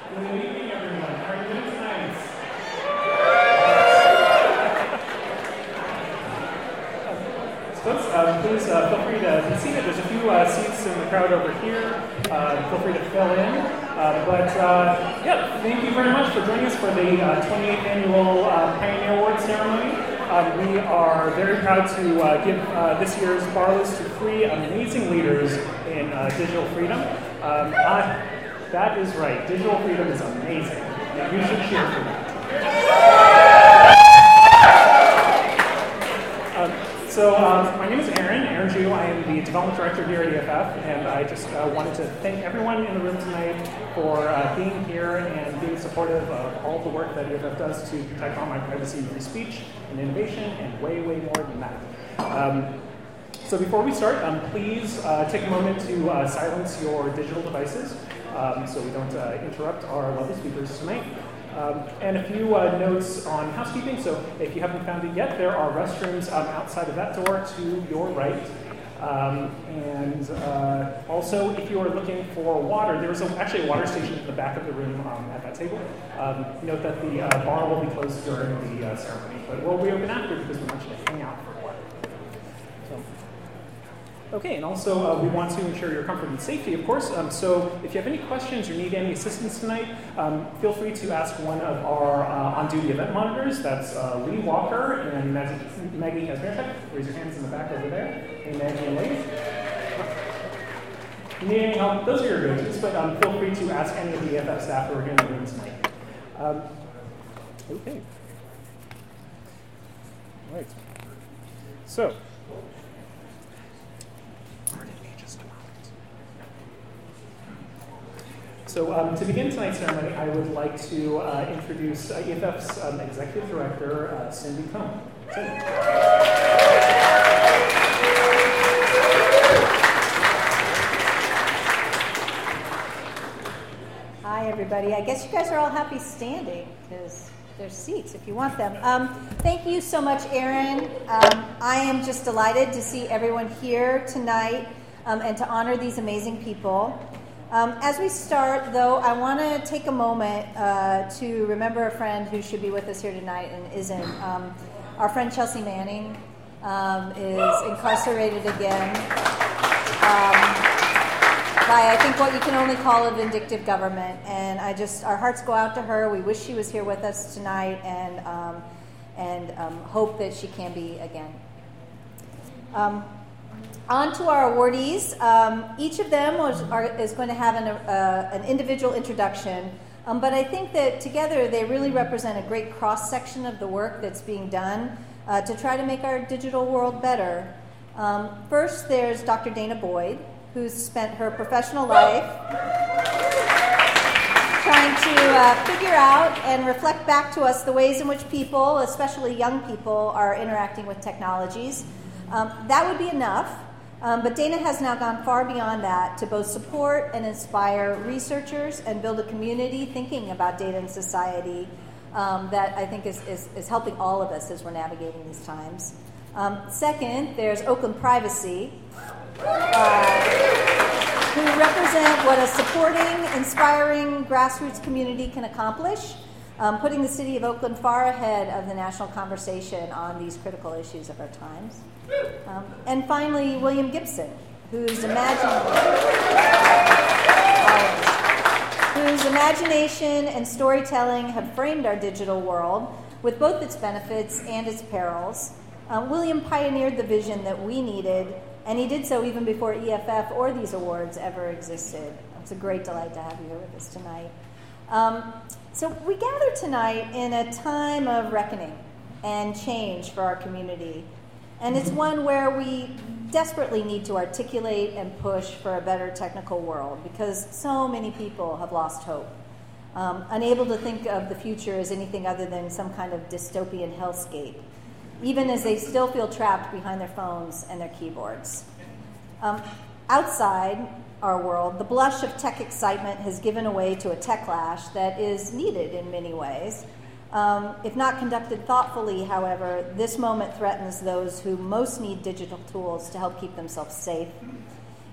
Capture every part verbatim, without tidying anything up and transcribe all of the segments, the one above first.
Good evening, everyone. How are you doing tonight? So um, please uh, feel free to be seated. There's a few uh, seats in the crowd over here. Uh, feel free to fill in. Uh, but uh, yeah, thank you very much for joining us for the uh, twenty-eighth Annual uh, Pioneer Award Ceremony. Um, we are very proud to uh, give uh, this year's Barlows to three amazing leaders in uh, digital freedom. Um, I, that is right. Digital freedom is amazing. And you should cheer for that. Um, so um, my name is Aaron, Aaron Ju. I am the development director here at E F F, and I just uh, wanted to thank everyone in the room tonight for uh, being here and being supportive of all the work that E F F does to protect online privacy, free speech, and innovation, and way, way more than that. Um, so before we start, um, please uh, take a moment to uh, silence your digital devices um, so we don't uh, interrupt our lovely speakers tonight. Um, and a few uh, notes on housekeeping. So if you haven't found it yet, there are restrooms um, outside of that door to your right. Um, and uh, also, if you are looking for water, there is a, actually a water station in the back of the room um, at that table. Um, note that the uh, bar will be closed during the uh, ceremony, but we'll reopen after because we want you to hang out for a while. So. Okay, and also uh, we want to ensure your comfort and safety, of course. Um, so if you have any questions or need any assistance tonight, um, feel free to ask one of our uh, on-duty event monitors. That's uh, Lee Walker and Maggie Hasmerchek. Raise your hands in the back over there. Hey, Maggie and Lee. If you need any help, those are your go-tos, but um, feel free to ask any of the E F F staff who are here in the room tonight. Um, okay. All right. So. So um, to begin tonight's ceremony, I would like to uh, introduce uh, E F F's um, Executive Director, uh, Cindy Cohn. Cindy. Hi, everybody. I guess you guys are all happy standing because there's seats if you want them. Um, thank you so much, Aaron. Um, I am just delighted to see everyone here tonight um, and to honor these amazing people. Um, as we start, though, I want to take a moment uh, to remember a friend who should be with us here tonight and isn't. Um, our friend Chelsea Manning um, is incarcerated again um, by, I think, what you can only call a vindictive government. And I just, our hearts go out to her. We wish she was here with us tonight, and um, and um, hope that she can be again. Um, On to our awardees. Um, each of them was, are, is going to have an, uh, an individual introduction, um, but I think that together they really represent a great cross-section of the work that's being done uh, to try to make our digital world better. Um, first, there's Doctor Dana Boyd, who's spent her professional life trying to uh, figure out and reflect back to us the ways in which people, especially young people, are interacting with technologies. Um, that would be enough. Um, but Dana has now gone far beyond that to both support and inspire researchers and build a community thinking about data and society um, that I think is, is, is helping all of us as we're navigating these times. Um, second, there's Oakland Privacy, uh, who represent what a supporting, inspiring grassroots community can accomplish, um, putting the city of Oakland far ahead of the national conversation on these critical issues of our times. Um, and finally, William Gibson, whose, imagine- whose imagination and storytelling have framed our digital world with both its benefits and its perils. Um, William pioneered the vision that we needed, and he did so even before E F F or these awards ever existed. It's a great delight to have you here with us tonight. Um, so we gather tonight in a time of reckoning and change for our community. And it's one where we desperately need to articulate and push for a better technical world because so many people have lost hope, um, unable to think of the future as anything other than some kind of dystopian hellscape, even as they still feel trapped behind their phones and their keyboards. Um, outside our world, the blush of tech excitement has given way to a techlash that is needed in many ways. Um, if not conducted thoughtfully, however, this moment threatens those who most need digital tools to help keep themselves safe.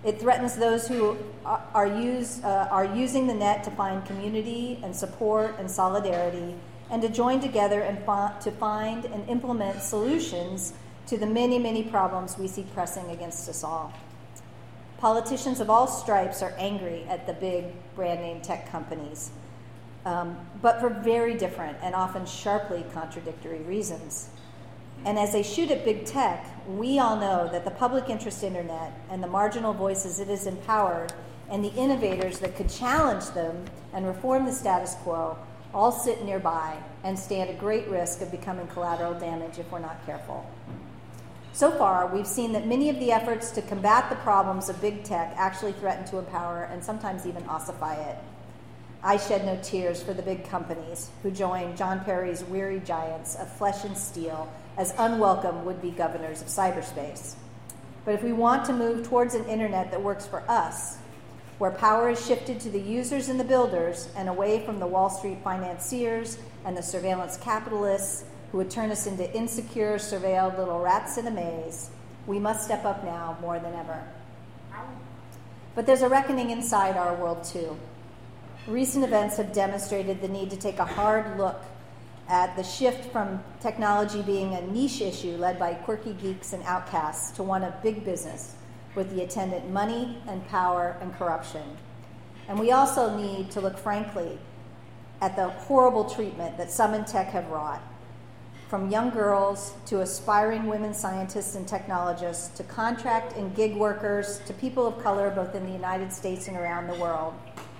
It threatens those who are, are, use, uh, are using the net to find community and support and solidarity, and to join together and fi- to find and implement solutions to the many, many problems we see pressing against us all. Politicians of all stripes are angry at the big brand name tech companies, um, but for very different and often sharply contradictory reasons. And as they shoot at big tech, we all know that the public interest internet and the marginal voices it has empowered and the innovators that could challenge them and reform the status quo all sit nearby and stand a great risk of becoming collateral damage if we're not careful. So far, we've seen that many of the efforts to combat the problems of big tech actually threaten to empower and sometimes even ossify it. I shed no tears for the big companies who joined John Perry's weary giants of flesh and steel as unwelcome would-be governors of cyberspace. But if we want to move towards an internet that works for us, where power is shifted to the users and the builders and away from the Wall Street financiers and the surveillance capitalists who would turn us into insecure, surveilled little rats in a maze, we must step up now more than ever. But there's a reckoning inside our world, too. Recent events have demonstrated the need to take a hard look at the shift from technology being a niche issue led by quirky geeks and outcasts to one of big business with the attendant money and power and corruption. And we also need to look frankly at the horrible treatment that some in tech have wrought, from young girls to aspiring women scientists and technologists to contract and gig workers to people of color both in the United States and around the world.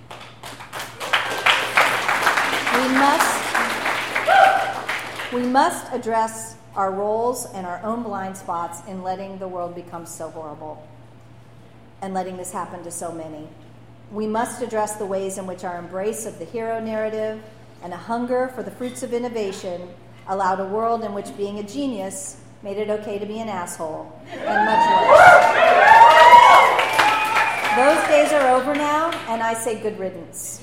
We must We must address our roles and our own blind spots in letting the world become so horrible and letting this happen to so many. We must address the ways in which our embrace of the hero narrative and a hunger for the fruits of innovation allowed a world in which being a genius made it okay to be an asshole, and much worse. Those days are over now, and I say good riddance.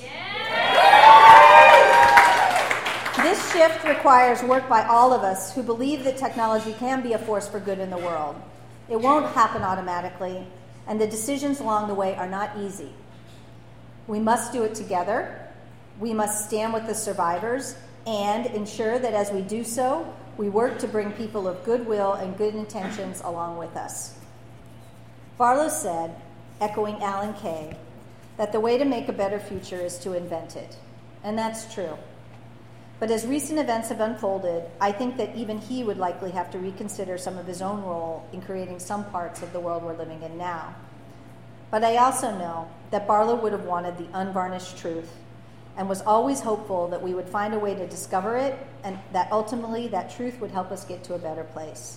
This shift requires work by all of us who believe that technology can be a force for good in the world. It won't happen automatically, and the decisions along the way are not easy. We must do it together. We must stand with the survivors and ensure that as we do so, we work to bring people of goodwill and good intentions along with us. Barlow said, echoing Alan Kay, that the way to make a better future is to invent it. And that's true. But as recent events have unfolded, I think that even he would likely have to reconsider some of his own role in creating some parts of the world we're living in now. But I also know that Barlow would have wanted the unvarnished truth and was always hopeful that we would find a way to discover it and that ultimately that truth would help us get to a better place.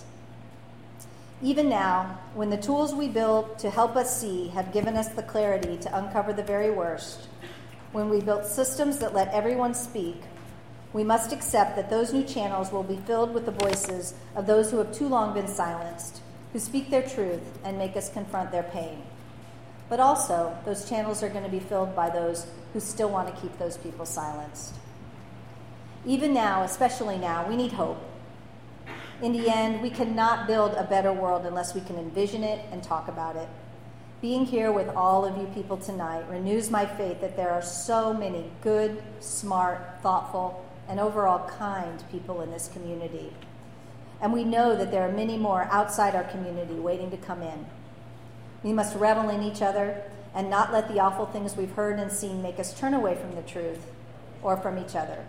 Even now, when the tools we built to help us see have given us the clarity to uncover the very worst, when we built systems that let everyone speak, we must accept that those new channels will be filled with the voices of those who have too long been silenced, who speak their truth and make us confront their pain. But also, those channels are going to be filled by those who still want to keep those people silenced. Even now, especially now, we need hope. In the end, we cannot build a better world unless we can envision it and talk about it. Being here with all of you people tonight renews my faith that there are so many good, smart, thoughtful, and overall kind people in this community. And we know that there are many more outside our community waiting to come in. We must revel in each other and not let the awful things we've heard and seen make us turn away from the truth or from each other.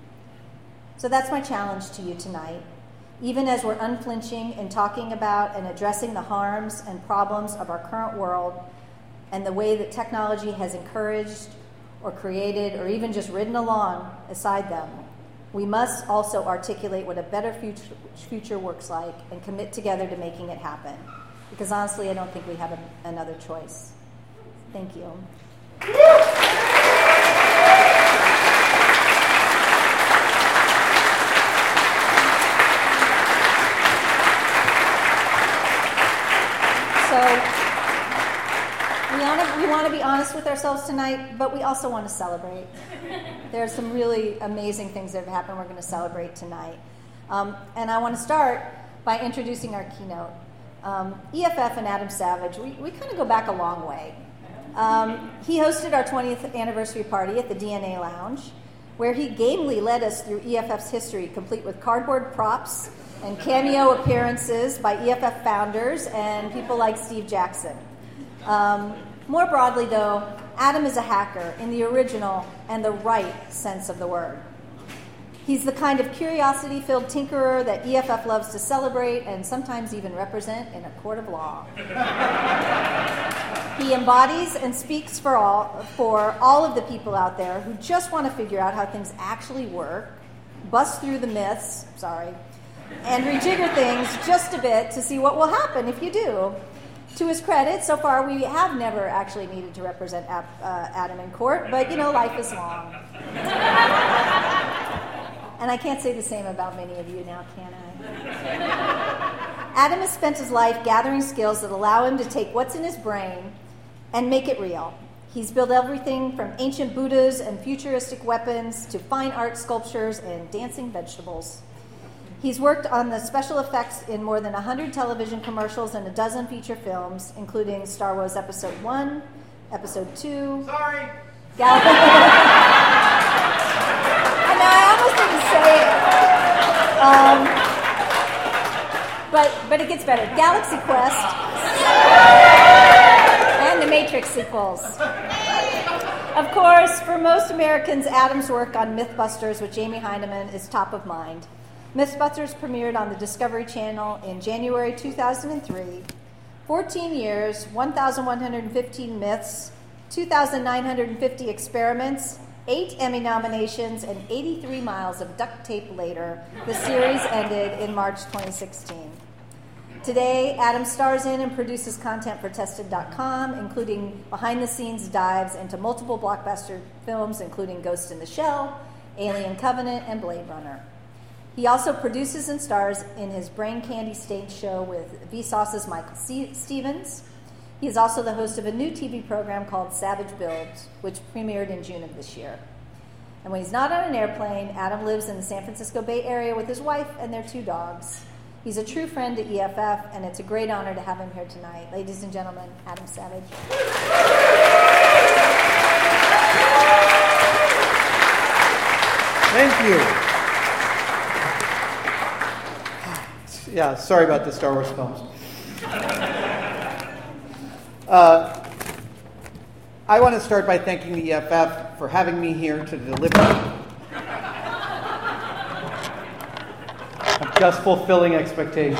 So that's my challenge to you tonight. Even as we're unflinching in talking about and addressing the harms and problems of our current world and the way that technology has encouraged or created or even just ridden along beside them, we must also articulate what a better future, future works like and commit together to making it happen. Because honestly, I don't think we have a, another choice. Thank you. So we want to we want to be honest with ourselves tonight, but we also want to celebrate. There are some really amazing things that have happened we're going to celebrate tonight. Um, and I want to start by introducing our keynote. Um, E F F and Adam Savage, we, we kind of go back a long way. Um, he hosted our twentieth anniversary party at the D N A Lounge, where he gamely led us through E F F's history, complete with cardboard props and cameo appearances by E F F founders and people like Steve Jackson. Um, more broadly, though, Adam is a hacker in the original and the right sense of the word. He's the kind of curiosity-filled tinkerer that E F F loves to celebrate and sometimes even represent in a court of law. He embodies and speaks for all, for all of the people out there who just want to figure out how things actually work, bust through the myths, sorry, and rejigger things just a bit to see what will happen if you do. To his credit, so far we have never actually needed to represent uh, Adam in court, but you know, life is long. And I can't say the same about many of you now, can I? Adam has spent his life gathering skills that allow him to take what's in his brain and make it real. He's built everything from ancient Buddhas and futuristic weapons to fine art sculptures and dancing vegetables. He's worked on the special effects in more than one hundred television commercials and a dozen feature films, including Star Wars Episode one, Episode two... Sorry! Gal- I know, I almost didn't say it. Um, but, but it gets better. Galaxy Quest and the Matrix sequels. Of course, for most Americans, Adam's work on Mythbusters with Jamie Hyneman is top of mind. Mythbusters premiered on the Discovery Channel in January two thousand three. fourteen years, one thousand one hundred fifteen myths, two thousand nine hundred fifty experiments, eight Emmy nominations, and eighty-three miles of duct tape later, the series ended in March twenty sixteen. Today, Adam stars in and produces content for Tested dot com, including behind-the-scenes dives into multiple blockbuster films, including Ghost in the Shell, Alien Covenant, and Blade Runner. He also produces and stars in his Brain Candy stage show with Vsauce's Michael C- Stevens. He is also the host of a new T V program called Savage Builds, which premiered in June of this year. And when he's not on an airplane, Adam lives in the San Francisco Bay Area with his wife and their two dogs. He's a true friend to E F F, and it's a great honor to have him here tonight. Ladies and gentlemen, Adam Savage. Thank you. Yeah, sorry about the Star Wars films. Uh, I want to start by thanking the E F F for having me here to deliver. I'm just fulfilling expectations.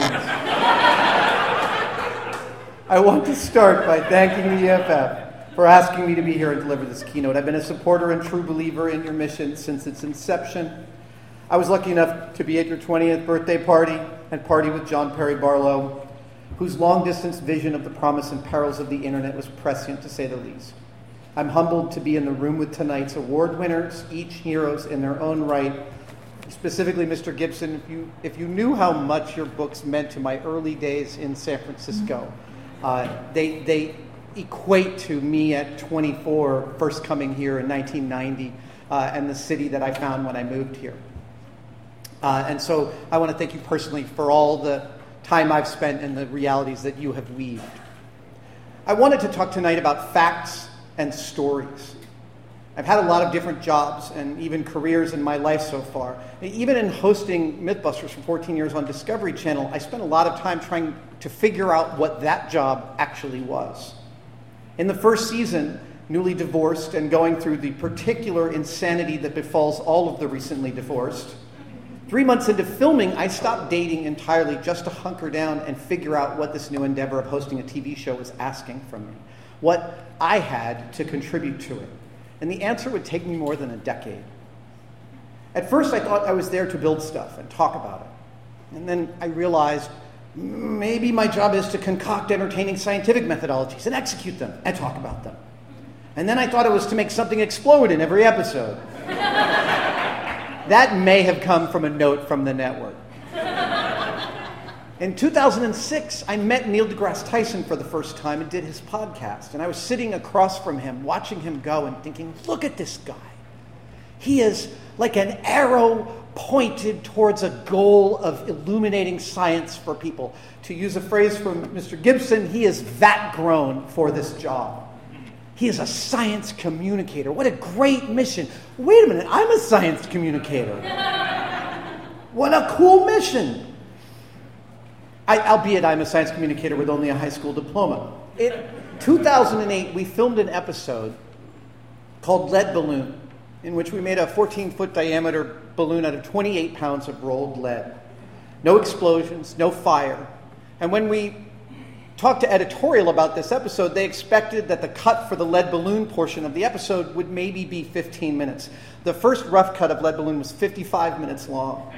I want to start by thanking the E F F for asking me to be here and deliver this keynote. I've been a supporter and true believer in your mission since its inception. I was lucky enough to be at your twentieth birthday party and party with John Perry Barlow, whose long-distance vision of the promise and perils of the internet was prescient, to say the least. I'm humbled to be in the room with tonight's award winners, each heroes in their own right. Specifically, Mister Gibson, if you if you knew how much your books meant to my early days in San Francisco, uh, they they equate to me at twenty-four, first coming here in nineteen ninety, uh, and the city that I found when I moved here. Uh, and so I want to thank you personally for all the time I've spent and the realities that you have weaved. I wanted to talk tonight about facts and stories. I've had a lot of different jobs and even careers in my life so far. Even in hosting Mythbusters for fourteen years on Discovery Channel, I spent a lot of time trying to figure out what that job actually was. In the first season, newly divorced and going through the particular insanity that befalls all of the recently divorced, three months into filming, I stopped dating entirely just to hunker down and figure out what this new endeavor of hosting a T V show was asking from me, what I had to contribute to it. And the answer would take me more than a decade. At first, I thought I was there to build stuff and talk about it. And then I realized maybe my job is to concoct entertaining scientific methodologies and execute them and talk about them. And then I thought it was to make something explode in every episode. That may have come from a note from the network. In two thousand six, I met Neil deGrasse Tyson for the first time and did his podcast. And I was sitting across from him, watching him go and thinking, look at this guy. He is like an arrow pointed towards a goal of illuminating science for people. To use a phrase from Mister Gibson, he is that grown for this job. He is a science communicator. What a great mission. Wait a minute, I'm a science communicator. What a cool mission. I, albeit I'm a science communicator with only a high school diploma. In two thousand eight, we filmed an episode called Lead Balloon, in which we made a fourteen-foot diameter balloon out of twenty-eight pounds of rolled lead. No explosions, no fire. And when we talked to editorial about this episode, they expected that the cut for the lead balloon portion of the episode would maybe be fifteen minutes. The first rough cut of Lead Balloon was fifty-five minutes long.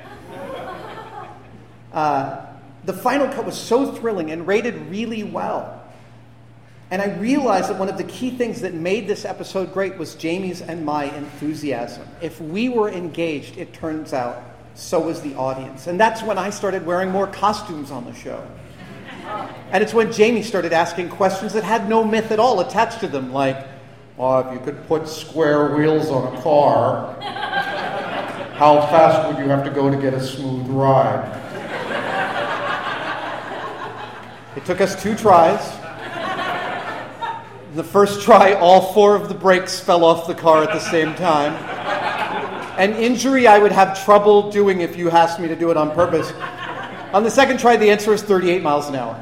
Uh, the final cut was so thrilling and rated really well. And I realized that one of the key things that made this episode great was Jamie's and my enthusiasm. If we were engaged, it turns out, so was the audience. And that's when I started wearing more costumes on the show. And it's when Jamie started asking questions that had no myth at all attached to them, like, well, if you could put square wheels on a car, how fast would you have to go to get a smooth ride? It took us two tries. The first try, all four of the brakes fell off the car at the same time. An injury I would have trouble doing if you asked me to do it on purpose. On the second try, the answer is thirty-eight miles an hour.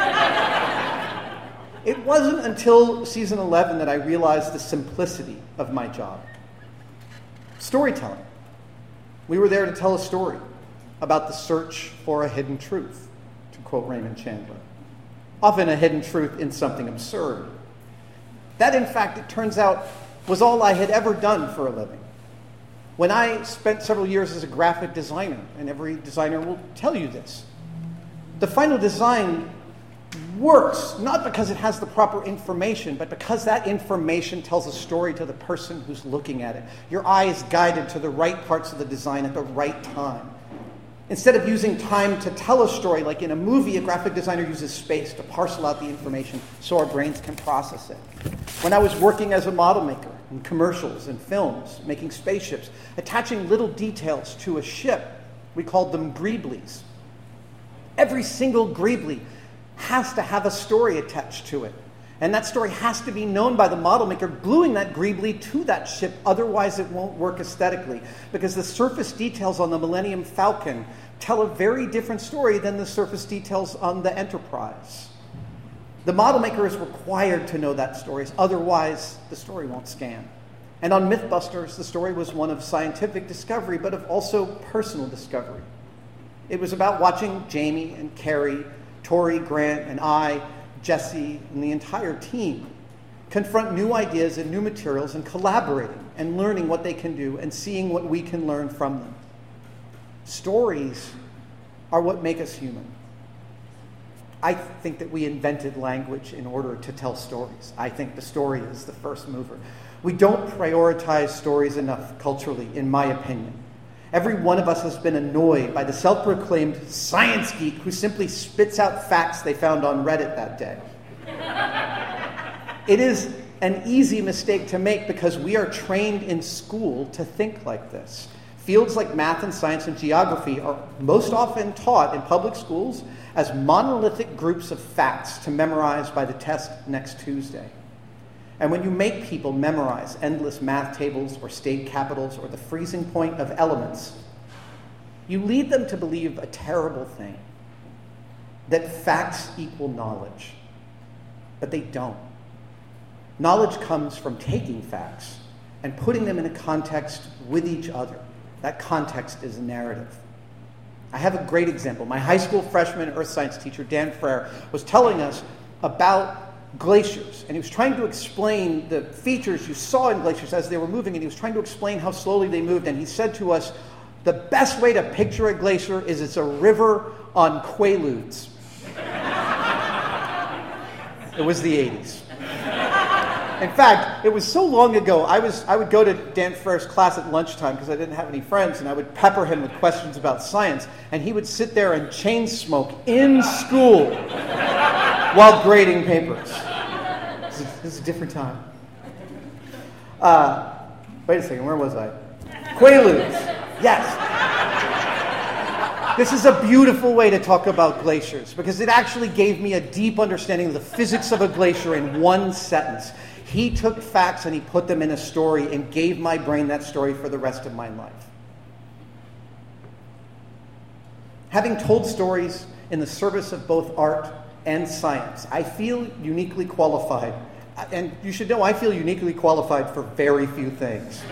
It wasn't until season eleven that I realized the simplicity of my job. Storytelling. We were there to tell a story about the search for a hidden truth, to quote Raymond Chandler. Often a hidden truth in something absurd. That, in fact, it turns out, was all I had ever done for a living. When I spent several years as a graphic designer, and every designer will tell you this, the final design works not because it has the proper information, but because that information tells a story to the person who's looking at it. Your eye is guided to the right parts of the design at the right time. Instead of using time to tell a story, like in a movie, a graphic designer uses space to parcel out the information so our brains can process it. When I was working as a model maker in commercials and films, making spaceships, attaching little details to a ship, we called them greeblies. Every single greebly has to have a story attached to it. And that story has to be known by the model maker gluing that greebly to that ship, otherwise it won't work aesthetically. Because the surface details on the Millennium Falcon tell a very different story than the surface details on the Enterprise. The model maker is required to know that story, otherwise the story won't scan. And on Mythbusters, the story was one of scientific discovery, but of also personal discovery. It was about watching Jamie and Carrie, Tori, Grant, and I, Jesse, and the entire team confront new ideas and new materials and collaborating and learning what they can do and seeing what we can learn from them. Stories are what make us human. I think that we invented language in order to tell stories. I think the story is the first mover. We don't prioritize stories enough culturally, in my opinion. Every one of us has been annoyed by the self-proclaimed science geek who simply spits out facts they found on Reddit that day. It is an easy mistake to make because we are trained in school to think like this. Fields like math and science and geography are most often taught in public schools as monolithic groups of facts to memorize by the test next Tuesday. And when you make people memorize endless math tables or state capitals or the freezing point of elements, you lead them to believe a terrible thing, that facts equal knowledge. But they don't. Knowledge comes from taking facts and putting them in a context with each other. That context is a narrative. I have a great example. My high school freshman earth science teacher, Dan Frere, was telling us about glaciers, and he was trying to explain the features you saw in glaciers as they were moving, and he was trying to explain how slowly they moved, and he said to us, the best way to picture a glacier is it's a river on Quaaludes. It was the eighties. In fact, it was so long ago, I was I would go to Dan Frere's class at lunchtime because I didn't have any friends, and I would pepper him with questions about science, and he would sit there and chain smoke in school while grading papers. This is, this is a different time. Uh, wait a second, where was I? Quaaludes. Yes. This is a beautiful way to talk about glaciers because it actually gave me a deep understanding of the physics of a glacier in one sentence. He took facts and he put them in a story and gave my brain that story for the rest of my life. Having told stories in the service of both art and science, I feel uniquely qualified. And you should know I feel uniquely qualified for very few things.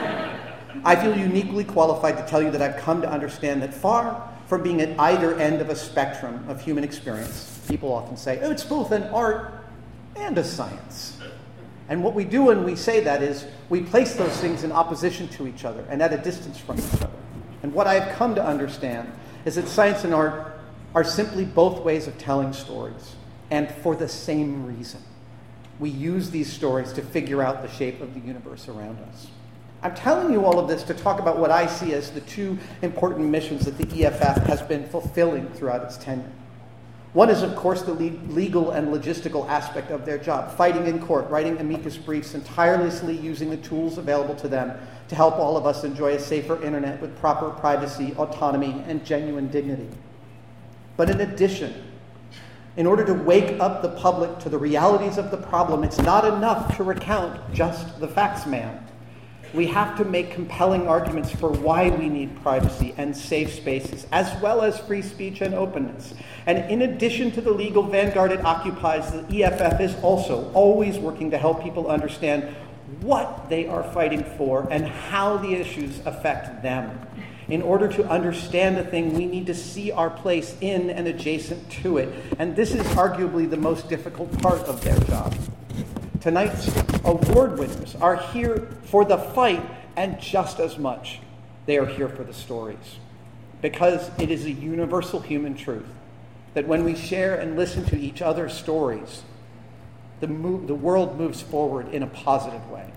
I feel uniquely qualified to tell you that I've come to understand that far from being at either end of a spectrum of human experience, people often say, oh, it's both an art and a science. And what we do when we say that is we place those things in opposition to each other and at a distance from each other. And what I've come to understand is that science and art are simply both ways of telling stories, and for the same reason. We use these stories to figure out the shape of the universe around us. I'm telling you all of this to talk about what I see as the two important missions that the E F F has been fulfilling throughout its tenure. One is, of course, the le- legal and logistical aspect of their job, fighting in court, writing amicus briefs, and tirelessly using the tools available to them to help all of us enjoy a safer internet with proper privacy, autonomy, and genuine dignity. But in addition, in order to wake up the public to the realities of the problem, it's not enough to recount just the facts, ma'am. We have to make compelling arguments for why we need privacy and safe spaces, as well as free speech and openness. And in addition to the legal vanguard it occupies, the E F F is also always working to help people understand what they are fighting for and how the issues affect them. In order to understand a thing, we need to see our place in and adjacent to it. And this is arguably the most difficult part of their job. Tonight's award winners are here for the fight, and just as much, they are here for the stories. Because it is a universal human truth that when we share and listen to each other's stories, the, mo- the world moves forward in a positive way.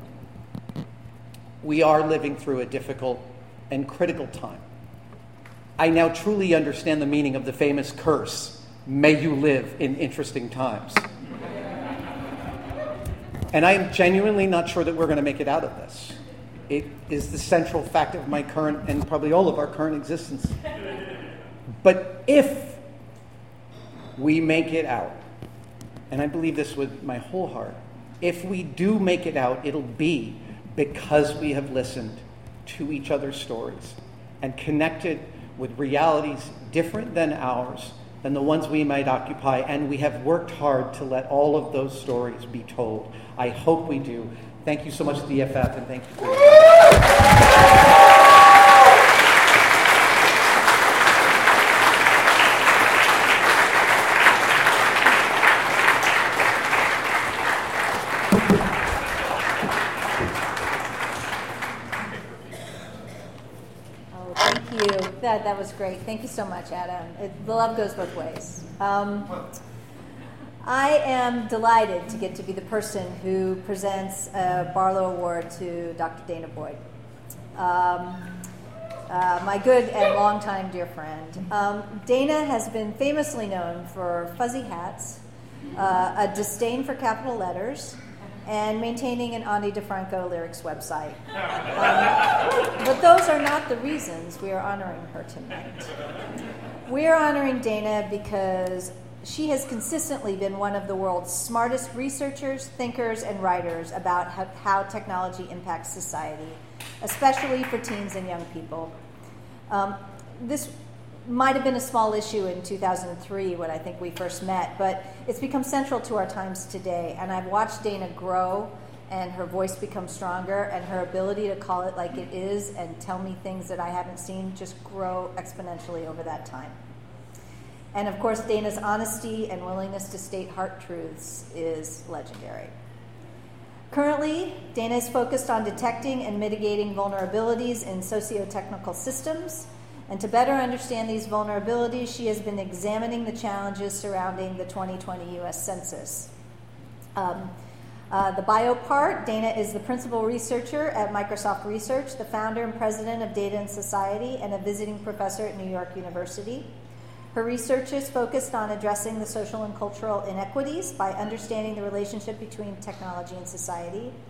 We are living through a difficult and critical time. I now truly understand the meaning of the famous curse, "May you live in interesting times." And I'm genuinely not sure that we're going to make it out of this. It is the central fact of my current, and probably all of our current existence. But if we make it out, and I believe this with my whole heart, if we do make it out, it'll be because we have listened to each other's stories and connected with realities different than ours, than the ones we might occupy, and we have worked hard to let all of those stories be told. I hope we do. Thank you so much to the E F F, and thank you for your time. That, that was great. Thank you so much, Adam. It, the love goes both ways. Um, I am delighted to get to be the person who presents a Barlow Award to Doctor Dana Boyd, um, uh, my good and longtime dear friend. Um, Dana has been famously known for fuzzy hats, uh, a disdain for capital letters, and maintaining an Ani DeFranco lyrics website. Um, but those are not the reasons we are honoring her tonight. We are honoring Dana because she has consistently been one of the world's smartest researchers, thinkers, and writers about how, how technology impacts society, especially for teens and young people. Um, this might have been a small issue in two thousand three when I think we first met, but it's become central to our times today. And I've watched Dana grow and her voice become stronger and her ability to call it like it is and tell me things that I haven't seen just grow exponentially over that time. And of course, Dana's honesty and willingness to state heart truths is legendary. Currently, Dana is focused on detecting and mitigating vulnerabilities in socio-technical systems. And to better understand these vulnerabilities, she has been examining the challenges surrounding the twenty twenty U S Census. Um, uh, the bio part, Dana is the principal researcher at Microsoft Research, the founder and president of Data and Society, and a visiting professor at New York University. Her research is focused on addressing the social and cultural inequities by understanding the relationship between technology and society.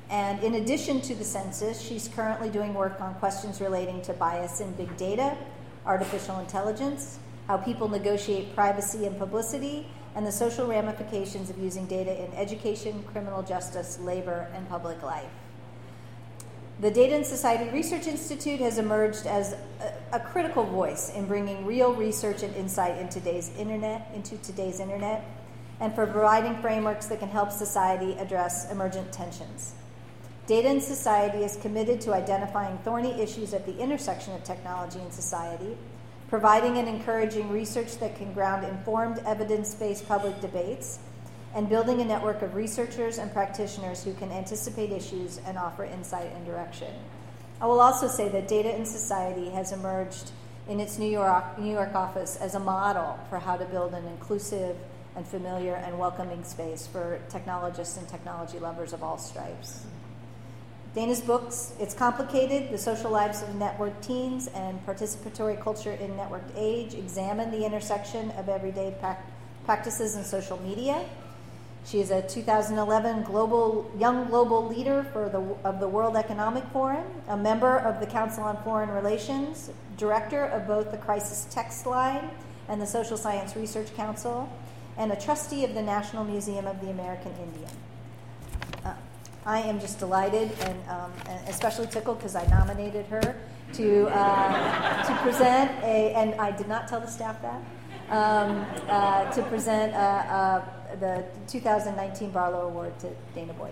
And in addition to the census, she's currently doing work on questions relating to bias in big data, artificial intelligence, how people negotiate privacy and publicity, and the social ramifications of using data in education, criminal justice, labor, and public life. The Data and Society Research Institute has emerged as a, a critical voice in bringing real research and insight into today's internet, into today's internet, and for providing frameworks that can help society address emergent tensions. Data and Society is committed to identifying thorny issues at the intersection of technology and society, providing and encouraging research that can ground informed, evidence-based public debates, and building a network of researchers and practitioners who can anticipate issues and offer insight and direction. I will also say that Data and Society has emerged in its New York, New York office as a model for how to build an inclusive and familiar and welcoming space for technologists and technology lovers of all stripes. Dana's books, It's Complicated, The Social Lives of Networked Teens and Participatory Culture in Networked Age, examine the intersection of everyday pra- practices in social media. She is a two thousand eleven global Young Global Leader for the, of the World Economic Forum, a member of the Council on Foreign Relations, director of both the Crisis Text Line and the Social Science Research Council, and a trustee of the National Museum of the American Indian. Uh, I am just delighted and, um, and especially tickled because I nominated her to uh, to present a, and I did not tell the staff that, um, uh, to present uh, uh, the two thousand nineteen Barlow Award to Dana Boyd.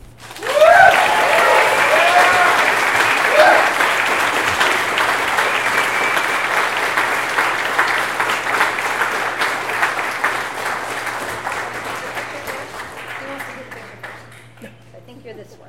I think you're this one.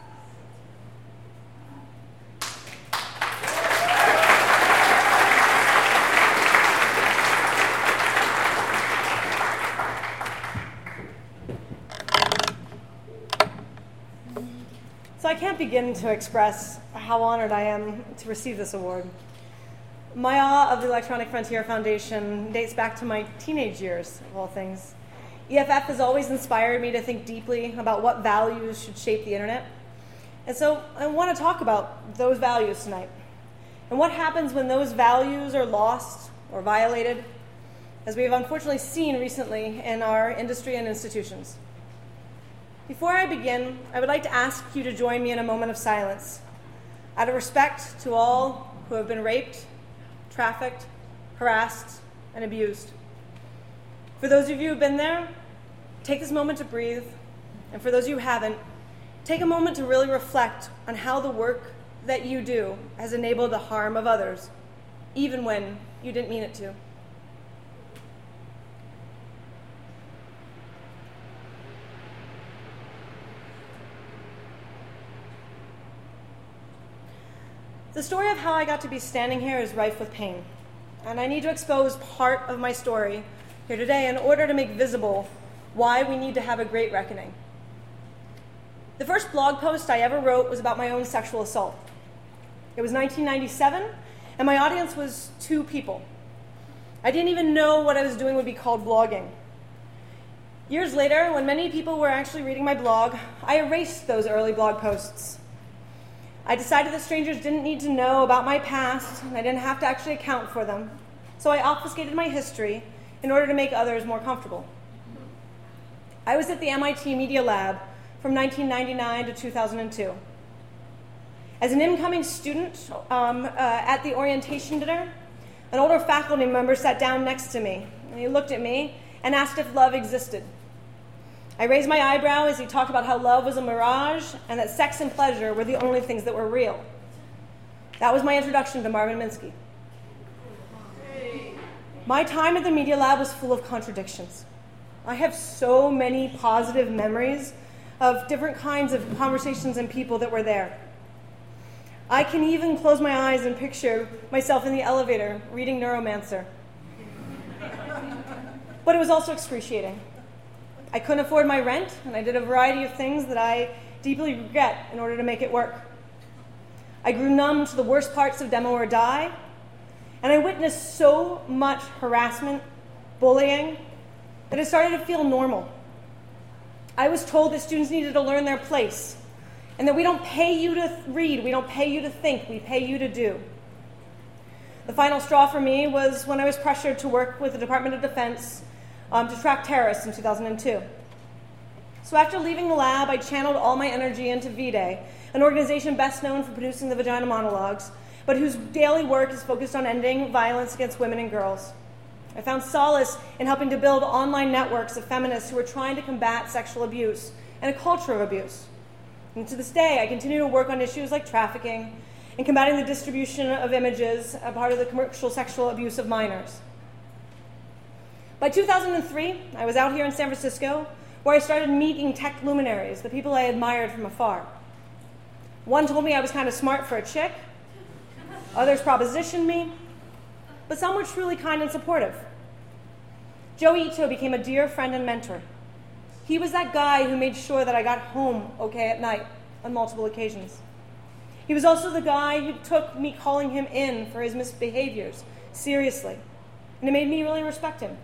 So I can't begin to express how honored I am to receive this award. My awe of the Electronic Frontier Foundation dates back to my teenage years, of all things. E F F has always inspired me to think deeply about what values should shape the internet. And so I want to talk about those values tonight. And what happens when those values are lost or violated, as we have unfortunately seen recently in our industry and institutions. Before I begin, I would like to ask you to join me in a moment of silence, out of respect to all who have been raped, trafficked, harassed, and abused. For those of you who have been there, take this moment to breathe, and for those of you who haven't, take a moment to really reflect on how the work that you do has enabled the harm of others, even when you didn't mean it to. The story of how I got to be standing here is rife with pain, and I need to expose part of my story here today in order to make visible why we need to have a great reckoning. The first blog post I ever wrote was about my own sexual assault. It was nineteen ninety-seven, and my audience was two people. I didn't even know what I was doing would be called blogging. Years later, when many people were actually reading my blog, I erased those early blog posts. I decided that strangers didn't need to know about my past, and I didn't have to actually account for them. So I obfuscated my history in order to make others more comfortable. I was at the M I T Media Lab from nineteen ninety-nine to two thousand two. As an incoming student um, uh, at the orientation dinner, an older faculty member sat down next to me, and he looked at me and asked if love existed. I raised my eyebrow as he talked about how love was a mirage and that sex and pleasure were the only things that were real. That was my introduction to Marvin Minsky. My time at the Media Lab was full of contradictions. I have so many positive memories of different kinds of conversations and people that were there. I can even close my eyes and picture myself in the elevator reading Neuromancer. But it was also excruciating. I couldn't afford my rent, and I did a variety of things that I deeply regret in order to make it work. I grew numb to the worst parts of Demo or Die, and I witnessed so much harassment, bullying, that it started to feel normal. I was told that students needed to learn their place, and that we don't pay you to read, we don't pay you to think, we pay you to do. The final straw for me was when I was pressured to work with the Department of Defense um, to track terrorists in two thousand two. So after leaving the lab, I channeled all my energy into V-Day, an organization best known for producing the Vagina Monologues, but whose daily work is focused on ending violence against women and girls. I found solace in helping to build online networks of feminists who were trying to combat sexual abuse and a culture of abuse. And to this day, I continue to work on issues like trafficking and combating the distribution of images, a part of the commercial sexual abuse of minors. By two thousand three, I was out here in San Francisco, where I started meeting tech luminaries, the people I admired from afar. One told me I was kind of smart for a chick. Others propositioned me, but some were truly kind and supportive. Joe Ito became a dear friend and mentor. He was that guy who made sure that I got home okay at night on multiple occasions. He was also the guy who took me calling him in for his misbehaviors seriously, and it made me really respect him.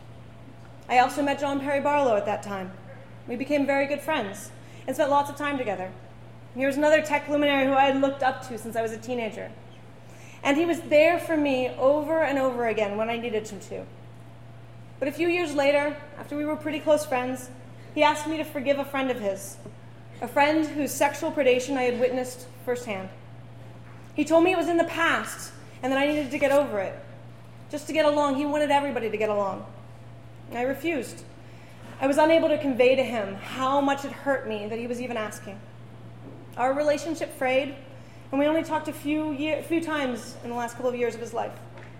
I also met John Perry Barlow at that time. We became very good friends and spent lots of time together. He was another tech luminary who I had looked up to since I was a teenager. And he was there for me over and over again when I needed him to. But a few years later, after we were pretty close friends, he asked me to forgive a friend of his, a friend whose sexual predation I had witnessed firsthand. He told me it was in the past and that I needed to get over it. Just to get along, he wanted everybody to get along. I refused. I was unable to convey to him how much it hurt me that he was even asking. Our relationship frayed, and we only talked a few, year, few times in the last couple of years of his life.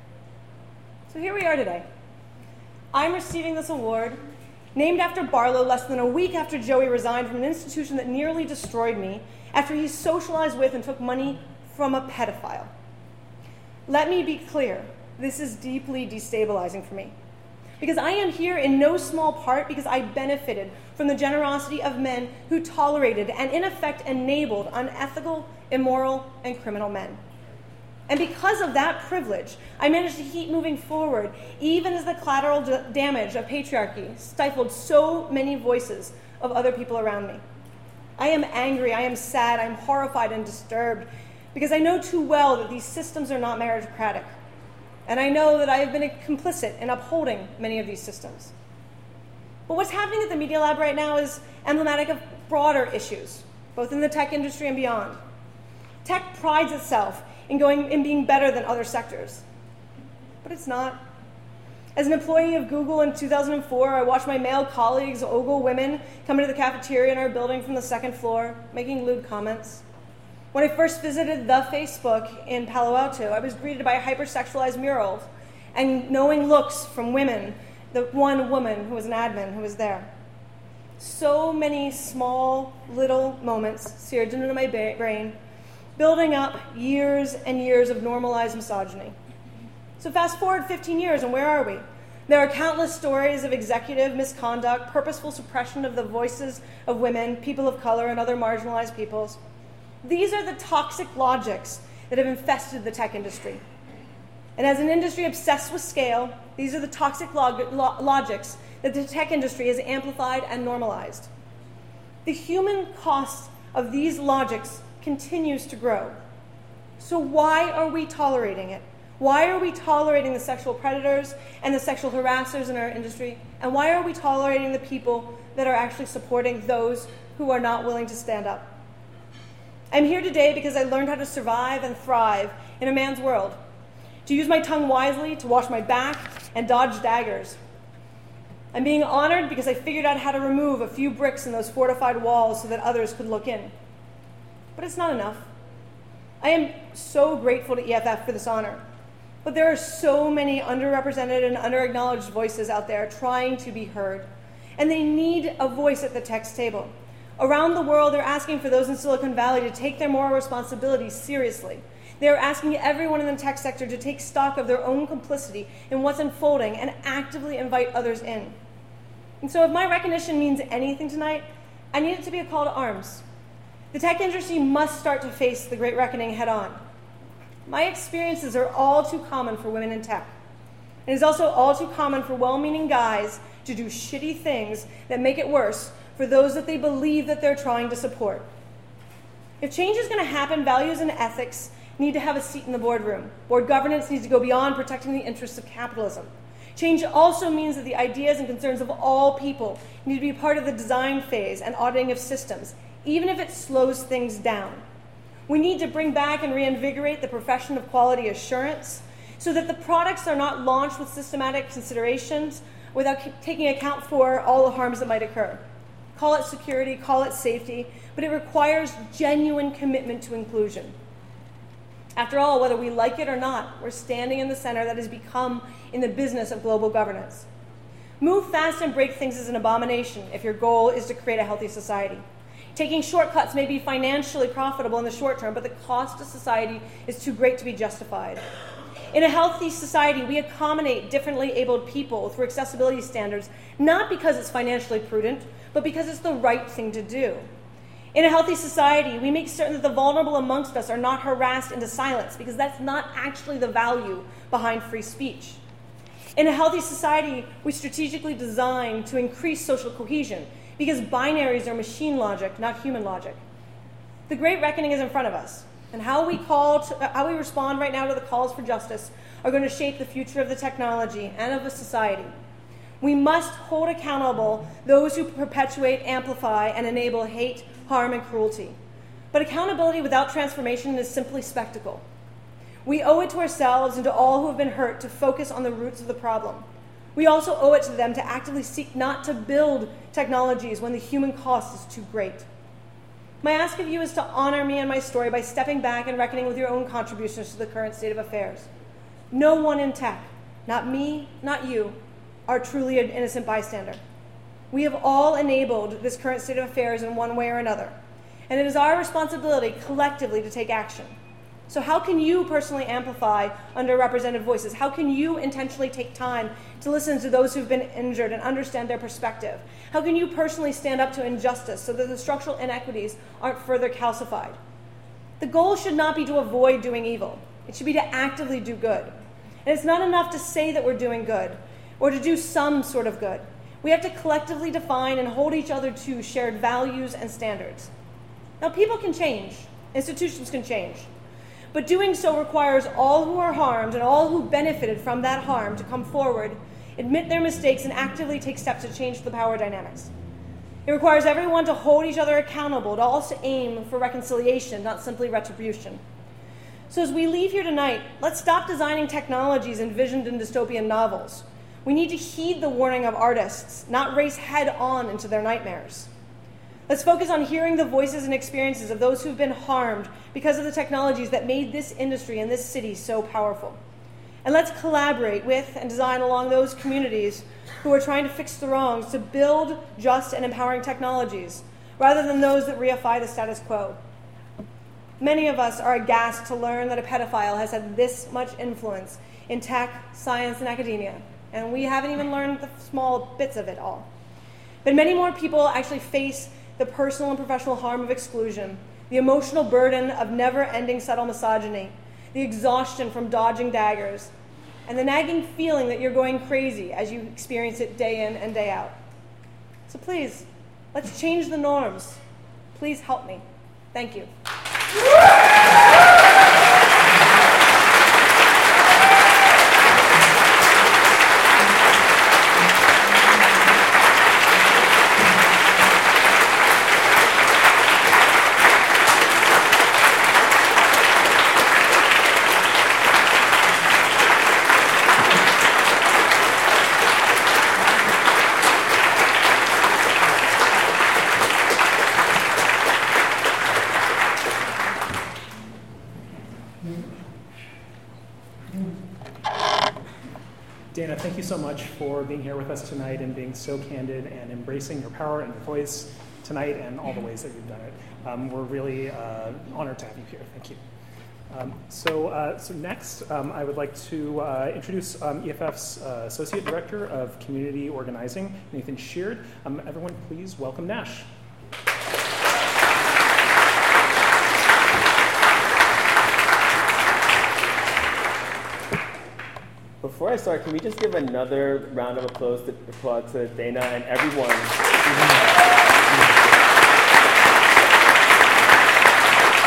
So here we are today. I'm receiving this award, named after Barlow less than a week after Joey resigned from an institution that nearly destroyed me after he socialized with and took money from a pedophile. Let me be clear, this is deeply destabilizing for me. Because I am here in no small part because I benefited from the generosity of men who tolerated and in effect enabled unethical, immoral, and criminal men. And because of that privilege, I managed to keep moving forward, even as the collateral d- damage of patriarchy stifled so many voices of other people around me. I am angry, I am sad, I am horrified and disturbed, because I know too well that these systems are not meritocratic. And I know that I have been complicit in upholding many of these systems. But what's happening at the Media Lab right now is emblematic of broader issues, both in the tech industry and beyond. Tech prides itself in going in being better than other sectors, but it's not. As an employee of Google in two thousand four, I watched my male colleagues ogle women come into the cafeteria in our building from the second floor, making lewd comments. When I first visited the Facebook in Palo Alto, I was greeted by hypersexualized murals and knowing looks from women, the one woman who was an admin who was there. So many small, little moments seared into my ba- brain, building up years and years of normalized misogyny. So fast forward fifteen years, and where are we? There are countless stories of executive misconduct, purposeful suppression of the voices of women, people of color, and other marginalized peoples. These are the toxic logics that have infested the tech industry. And as an industry obsessed with scale, these are the toxic log- lo- logics that the tech industry has amplified and normalized. The human cost of these logics continues to grow. So why are we tolerating it? Why are we tolerating the sexual predators and the sexual harassers in our industry? And why are we tolerating the people that are actually supporting those who are not willing to stand up? I'm here today because I learned how to survive and thrive in a man's world, to use my tongue wisely, to wash my back, and dodge daggers. I'm being honored because I figured out how to remove a few bricks in those fortified walls so that others could look in. But it's not enough. I am so grateful to E F F for this honor, but there are so many underrepresented and underacknowledged voices out there trying to be heard, and they need a voice at the text table. Around the world, they're asking for those in Silicon Valley to take their moral responsibilities seriously. They're asking everyone in the tech sector to take stock of their own complicity in what's unfolding and actively invite others in. And so if my recognition means anything tonight, I need it to be a call to arms. The tech industry must start to face the Great Reckoning head on. My experiences are all too common for women in tech. It is also all too common for well-meaning guys to do shitty things that make it worse for those that they believe that they're trying to support. If change is going to happen, values and ethics need to have a seat in the boardroom. Board governance needs to go beyond protecting the interests of capitalism. Change also means that the ideas and concerns of all people need to be part of the design phase and auditing of systems, even if it slows things down. We need to bring back and reinvigorate the profession of quality assurance so that the products are not launched with systematic considerations without taking account for all the harms that might occur. Call it security, call it safety, but it requires genuine commitment to inclusion. After all, whether we like it or not, we're standing in the center that has become in the business of global governance. Move fast and break things is an abomination if your goal is to create a healthy society. Taking shortcuts may be financially profitable in the short term, but the cost to society is too great to be justified. In a healthy society, we accommodate differently abled people through accessibility standards, not because it's financially prudent, but because it's the right thing to do. In a healthy society, we make certain that the vulnerable amongst us are not harassed into silence, because that's not actually the value behind free speech. In a healthy society, we strategically design to increase social cohesion, because binaries are machine logic, not human logic. The Great Reckoning is in front of us, and how we call to, how we respond right now to the calls for justice are going to shape the future of the technology and of the society. We must hold accountable those who perpetuate, amplify, and enable hate, harm, and cruelty. But accountability without transformation is simply spectacle. We owe it to ourselves and to all who have been hurt to focus on the roots of the problem. We also owe it to them to actively seek not to build technologies when the human cost is too great. My ask of you is to honor me and my story by stepping back and reckoning with your own contributions to the current state of affairs. No one in tech, not me, not you, are truly an innocent bystander. We have all enabled this current state of affairs in one way or another, and it is our responsibility collectively to take action. So how can you personally amplify underrepresented voices? How can you intentionally take time to listen to those who've been injured and understand their perspective? How can you personally stand up to injustice so that the structural inequities aren't further calcified? The goal should not be to avoid doing evil. It should be to actively do good. And it's not enough to say that we're doing good or to do some sort of good. We have to collectively define and hold each other to shared values and standards. Now, people can change. Institutions can change. But doing so requires all who are harmed and all who benefited from that harm to come forward, admit their mistakes, and actively take steps to change the power dynamics. It requires everyone to hold each other accountable, to also aim for reconciliation, not simply retribution. So as we leave here tonight, let's stop designing technologies envisioned in dystopian novels. We need to heed the warning of artists, not race head-on into their nightmares. Let's focus on hearing the voices and experiences of those who've been harmed because of the technologies that made this industry and this city so powerful. And let's collaborate with and design along those communities who are trying to fix the wrongs to build just and empowering technologies, rather than those that reify the status quo. Many of us are aghast to learn that a pedophile has had this much influence in tech, science, and academia, and we haven't even learned the small bits of it all. But many more people actually face the personal and professional harm of exclusion, the emotional burden of never-ending subtle misogyny, the exhaustion from dodging daggers, and the nagging feeling that you're going crazy as you experience it day in and day out. So please, let's change the norms. Please help me. Thank you. Dana, thank you so much for being here with us tonight and being so candid and embracing your power and your voice tonight and all the ways that you've done it. Um, we're really uh, honored to have you here. Thank you. Um, so, uh, so next, um, I would like to uh, introduce um, E F F's uh, Associate Director of Community Organizing, Nathan Sheard. Um, everyone, please welcome Nash. Before I start, can we just give another round of applause to, applause to Dana and everyone?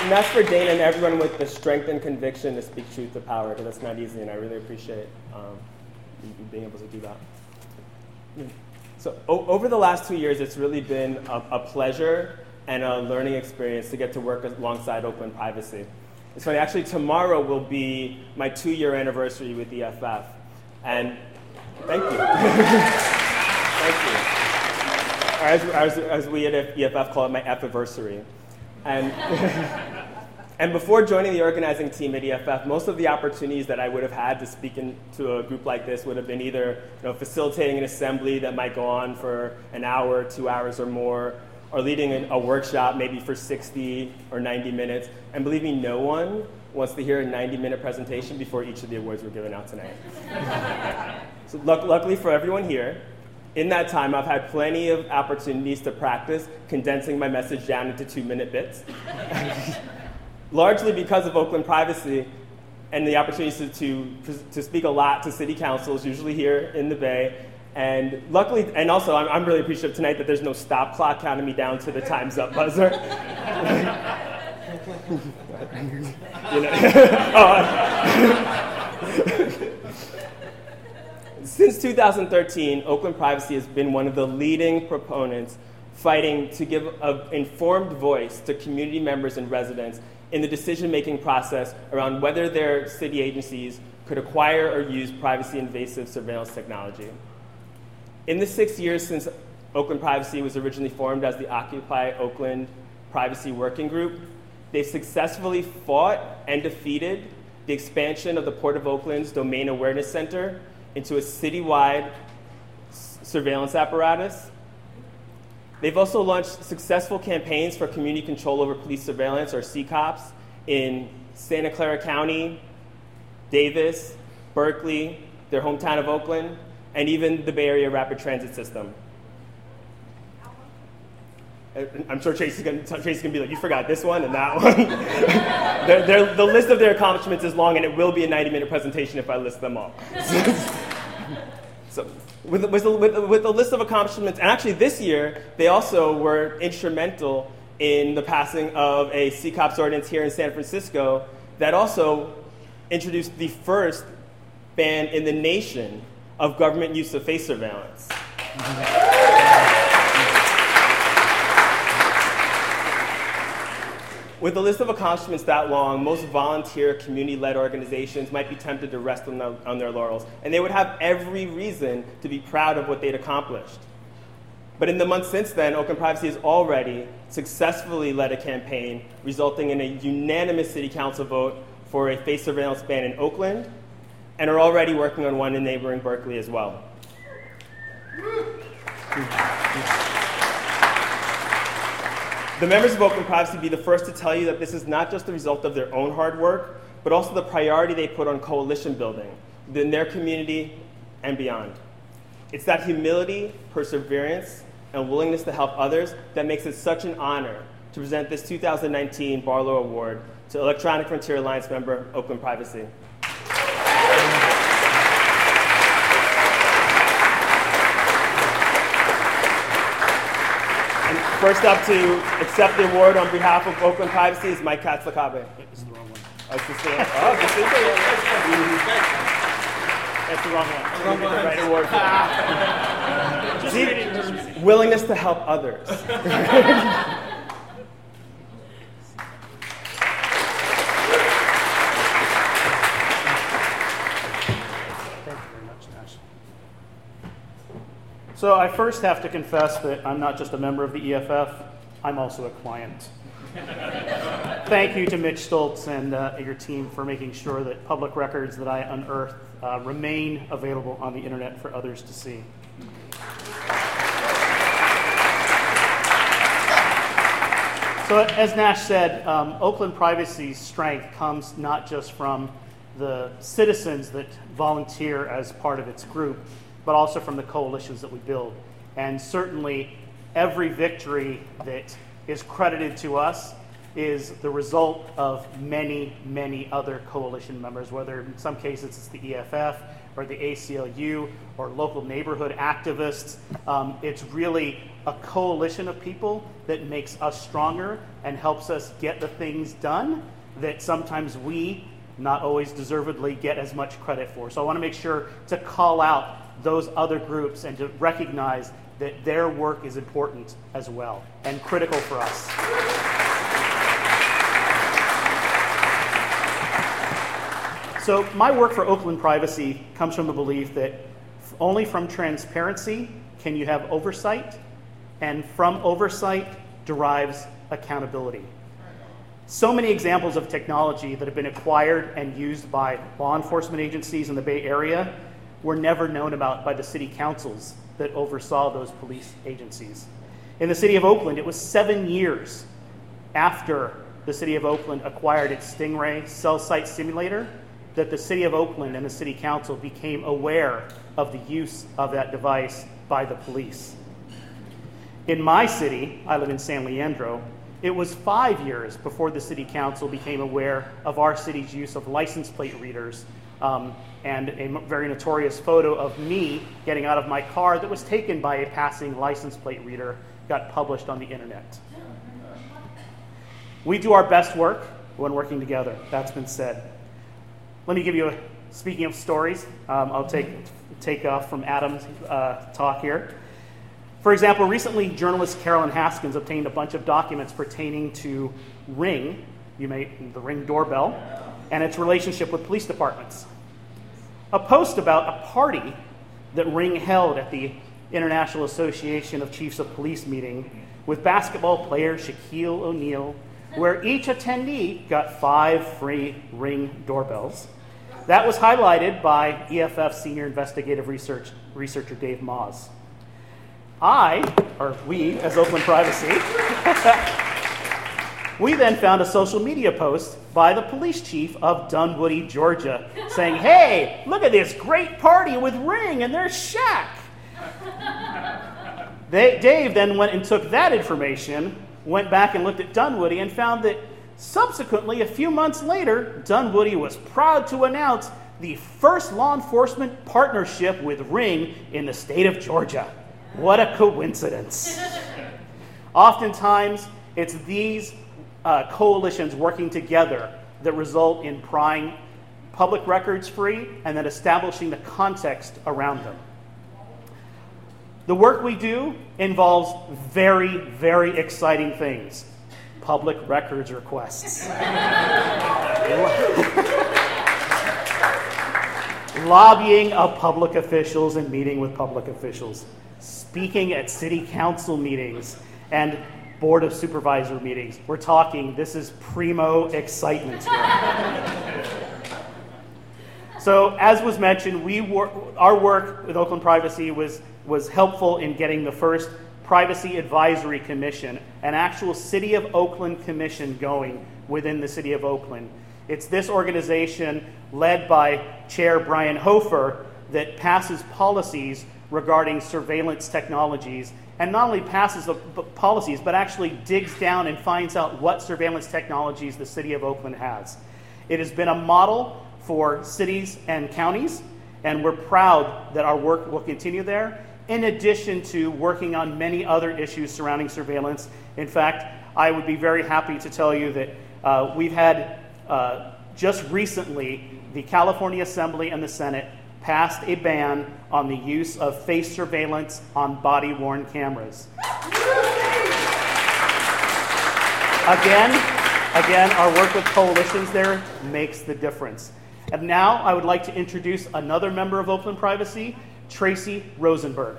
and that's for Dana and everyone with the strength and conviction to speak truth to power, because that's not easy, and I really appreciate um, you being able to do that. So o- over the last two years, it's really been a, a pleasure and a learning experience to get to work alongside Oakland Privacy. It's funny, actually tomorrow will be my two-year anniversary with E F F, and thank you. Thank you. As, as, as we at E F F call it, my F-iversary. And, and before joining the organizing team at E F F, most of the opportunities that I would have had to speak into a group like this would have been either you know, facilitating an assembly that might go on for an hour, two hours or more, or leading a, a workshop maybe for sixty or ninety minutes. And believe me, no one wants to hear a ninety-minute presentation before each of the awards were given out tonight. So luck- luckily for everyone here, in that time, I've had plenty of opportunities to practice condensing my message down into two-minute bits, largely because of Oakland Privacy and the opportunities to, to, to speak a lot to city councils, usually here in the Bay. And luckily, and also, I'm, I'm really appreciative tonight that there's no stop clock counting me down to the time's up buzzer. you know, oh, Since two thousand thirteen, Oakland Privacy has been one of the leading proponents fighting to give an informed voice to community members and residents in the decision-making process around whether their city agencies could acquire or use privacy-invasive surveillance technology. In the six years since Oakland Privacy was originally formed as the Occupy Oakland Privacy Working Group, they've successfully fought and defeated the expansion of the Port of Oakland's Domain Awareness Center into a citywide s- surveillance apparatus. They've also launched successful campaigns for community control over police surveillance, or C COPS, in Santa Clara County, Davis, Berkeley, their hometown of Oakland, and even the Bay Area Rapid Transit System. I'm sure Tracy's going to be like, you forgot this one and that one. they're, they're, the list of their accomplishments is long, and it will be a ninety-minute presentation if I list them all. so, with, with, with, with a list of accomplishments, and actually this year, they also were instrumental in the passing of a C COPS ordinance here in San Francisco that also introduced the first ban in the nation of government use of face surveillance. With a list of accomplishments that long, most volunteer community-led organizations might be tempted to rest on, the, on their laurels, and they would have every reason to be proud of what they'd accomplished. But in the months since then, Oakland Privacy has already successfully led a campaign resulting in a unanimous city council vote for a face surveillance ban in Oakland, and are already working on one in neighboring Berkeley as well. The members of Oakland Privacy be the first to tell you that this is not just the result of their own hard work, but also the priority they put on coalition building within their community and beyond. It's that humility, perseverance, and willingness to help others that makes it such an honor to present this two thousand nineteen Barlow Award to Electronic Frontier Alliance member Oakland Privacy. First up to accept the award on behalf of Oakland Privacy is Mike Katzlakabe. It's the wrong one. Oh, it's the wrong oh, it's the That's the wrong one. wrong one. Right award for that. Just reading, just reading. Willingness to help others. So I first have to confess that I'm not just a member of the E F F, I'm also a client. Thank you to Mitch Stoltz and uh, your team for making sure that public records that I unearth uh, remain available on the internet for others to see. So as Nash said, um, Oakland Privacy's strength comes not just from the citizens that volunteer as part of its group, but also from the coalitions that we build. And certainly every victory that is credited to us is the result of many, many other coalition members, whether in some cases it's the E F F or the A C L U or local neighborhood activists. Um, it's really a coalition of people that makes us stronger and helps us get the things done that sometimes we, not always deservedly, get as much credit for. So I want to make sure to call out those other groups and to recognize that their work is important as well and critical for us. So my work for Oakland Privacy comes from the belief that only from transparency can you have oversight, and from oversight derives accountability. So many examples of technology that have been acquired and used by law enforcement agencies in the Bay Area were never known about by the city councils that oversaw those police agencies. In the city of Oakland, it was seven years after the city of Oakland acquired its Stingray cell site simulator that the city of Oakland and the city council became aware of the use of that device by the police. In my city, I live in San Leandro, it was five years before the city council became aware of our city's use of license plate readers, um, and a very notorious photo of me getting out of my car that was taken by a passing license plate reader got published on the internet. We do our best work when working together. That's been said. Let me give you a, speaking of stories, um, I'll take, take off from Adam's uh, talk here. For example, recently journalist Carolyn Haskins obtained a bunch of documents pertaining to Ring, you may, the Ring doorbell, and its relationship with police departments. A post about a party that Ring held at the International Association of Chiefs of Police meeting with basketball player Shaquille O'Neal, where each attendee got five free Ring doorbells. That was highlighted by E F F Senior Investigative Research Researcher Dave Moss. I, or we, as Oakland Privacy, we then found a social media post by the police chief of Dunwoody, Georgia, saying, "Hey, look at this great party with Ring and there's Shaq." They, Dave then went and took that information, went back and looked at Dunwoody and found that subsequently, a few months later, Dunwoody was proud to announce the first law enforcement partnership with Ring in the state of Georgia. What a coincidence. Oftentimes, it's these uh, coalitions working together that result in prying public records free and then establishing the context around them. The work we do involves very, very exciting things. Public records requests. Lobbying of public officials and meeting with public officials. Speaking at city council meetings and board of supervisor meetings. We're talking, this is primo excitement here. So, as was mentioned, we wor- our work with Oakland Privacy was, was helpful in getting the first Privacy Advisory Commission, an actual City of Oakland commission going within the City of Oakland. It's this organization led by Chair Brian Hofer that passes policies regarding surveillance technologies, and not only passes the policies, but actually digs down and finds out what surveillance technologies the City of Oakland has. It has been a model for cities and counties, and we're proud that our work will continue there, in addition to working on many other issues surrounding surveillance. In fact, I would be very happy to tell you that uh, we've had, uh, just recently, the California Assembly and the Senate passed a ban on the use of face surveillance on body-worn cameras. Again, again, our work with coalitions there makes the difference. And now I would like to introduce another member of Oakland Privacy, Tracy Rosenberg.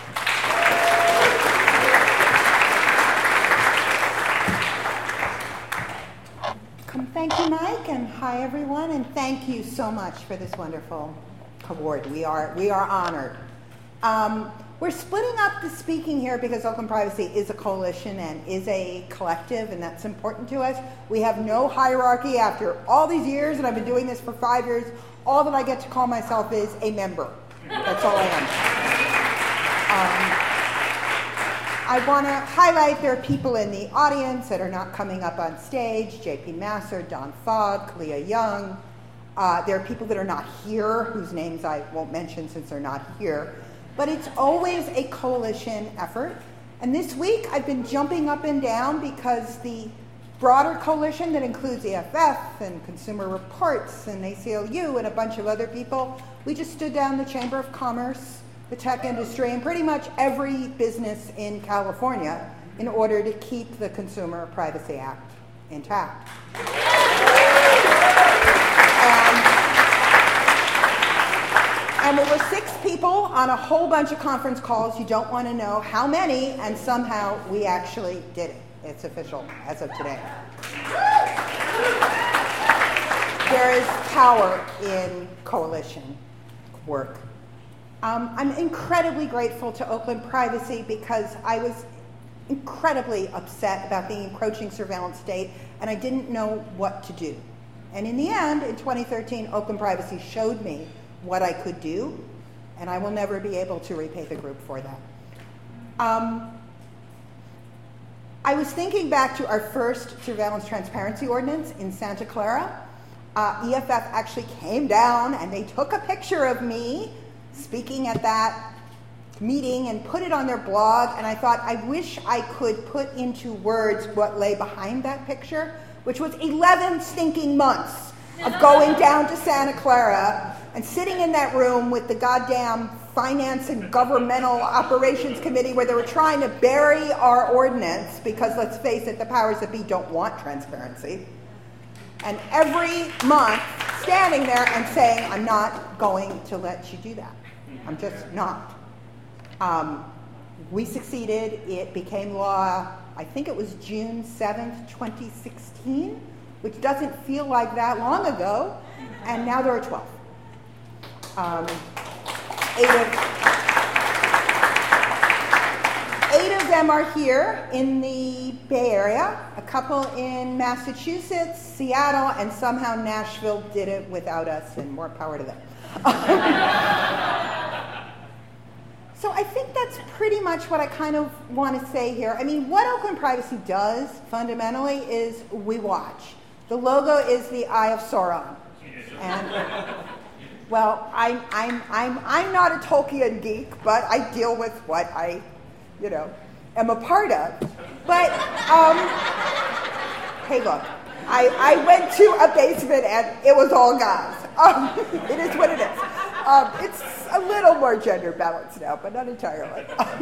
Thank you, Mike, and hi, everyone, and thank you so much for this wonderful award. We are we are honored. Um, we're splitting up the speaking here because Oakland Privacy is a coalition and is a collective, and that's important to us. We have no hierarchy. After all these years, and I've been doing this for five years, all that I get to call myself is a member. That's all I am. Um, I want to highlight there are people in the audience that are not coming up on stage, J P Masser, Don Fogg, Kalia Young. Uh, there are people that are not here, whose names I won't mention since they're not here. But it's always a coalition effort, And this week, I've been jumping up and down because the broader coalition that includes E F F and Consumer Reports and A C L U and a bunch of other people, we just stood down the Chamber of Commerce, the tech industry, and pretty much every business in California in order to keep the Consumer Privacy Act intact. And, and we were six people on a whole bunch of conference calls. You don't want to know how many, and somehow we actually did it. It's official as of today. There is power in coalition work. Um, I'm incredibly grateful to Oakland Privacy because I was incredibly upset about the encroaching surveillance state, and I didn't know what to do. And in the end, in twenty thirteen, Oakland Privacy showed me what I could do, and I will never be able to repay the group for that. Um, I was thinking back to our first surveillance transparency ordinance in Santa Clara. Uh, E F F actually came down and they took a picture of me speaking at that meeting and put it on their blog, and I thought, I wish I could put into words what lay behind that picture, which was eleven stinking months of going down to Santa Clara and sitting in that room with the goddamn Finance and Governmental Operations Committee where they were trying to bury our ordinance because, let's face it, the powers that be don't want transparency. And every month standing there and saying, I'm not going to let you do that. I'm just not. Um, we succeeded. It became law, I think it was June seventh, twenty sixteen, which doesn't feel like that long ago, and now there are twelve. Um, eight, of, eight of them are here in the Bay Area, a couple in Massachusetts, Seattle, and somehow Nashville did it without us, and more power to them. So I think that's pretty much what I kind of want to say here. I mean, what Oakland Privacy does fundamentally is we watch. The logo is the Eye of Sauron. And, well, I'm, I'm, I'm, I'm not a Tolkien geek, but I deal with what I, you know, am a part of. But, um, hey, look, I, I went to a basement and it was all guys. Um, it is what it is. Um, it's a little more gender balanced now, but not entirely.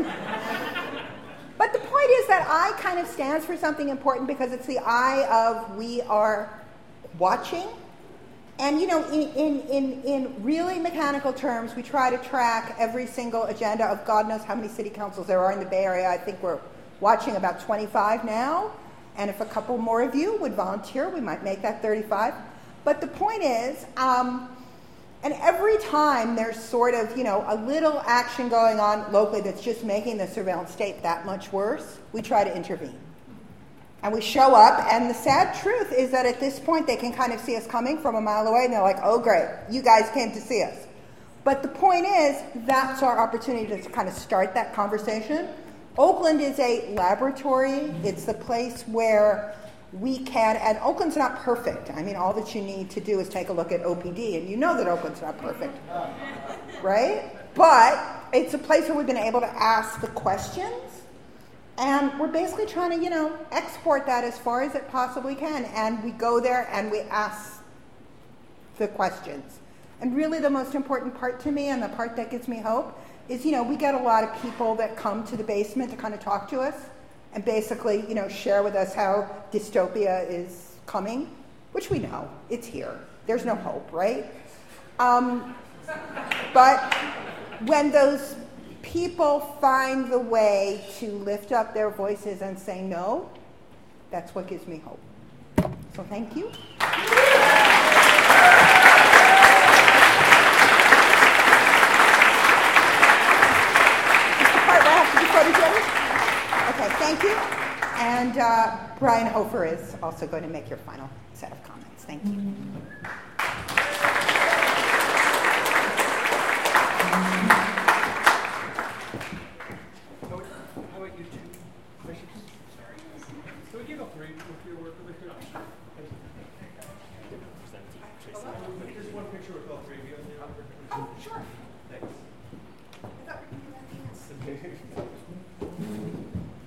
But the point is that I kind of stands for something important because it's the eye of we are watching. And, you know, in, in, in, in really mechanical terms, we try to track every single agenda of God knows how many city councils there are in the Bay Area. I think we're watching about twenty-five now. And if a couple more of you would volunteer, we might make that thirty-five. But the point is, um, and every time there's sort of, you know, a little action going on locally that's just making the surveillance state that much worse, we try to intervene. And we show up, and the sad truth is that at this point they can kind of see us coming from a mile away, and they're like, oh great, you guys came to see us. But the point is, that's our opportunity to kind of start that conversation. Oakland is a laboratory. It's the place where we can, and Oakland's not perfect. I mean, all that you need to do is take a look at O P D, and you know that Oakland's not perfect, right? But it's a place where we've been able to ask the questions, and we're basically trying to, you know, export that as far as it possibly can, and we go there and we ask the questions. And really the most important part to me, and the part that gives me hope, is, you know, we get a lot of people that come to the basement to kind of talk to us, and basically, you know, share with us how dystopia is coming, which we know, it's here. There's no hope, right? Um, but when those people find the way to lift up their voices and say no, that's what gives me hope. So thank you. Okay, thank you. And uh, Brian Hofer is also going to make your final set of comments. Thank you. How about you two? Sorry. Can we give a three with your work really quick? There's one picture with all three of you. Oh, sure. Thanks. I thought we were going to do that.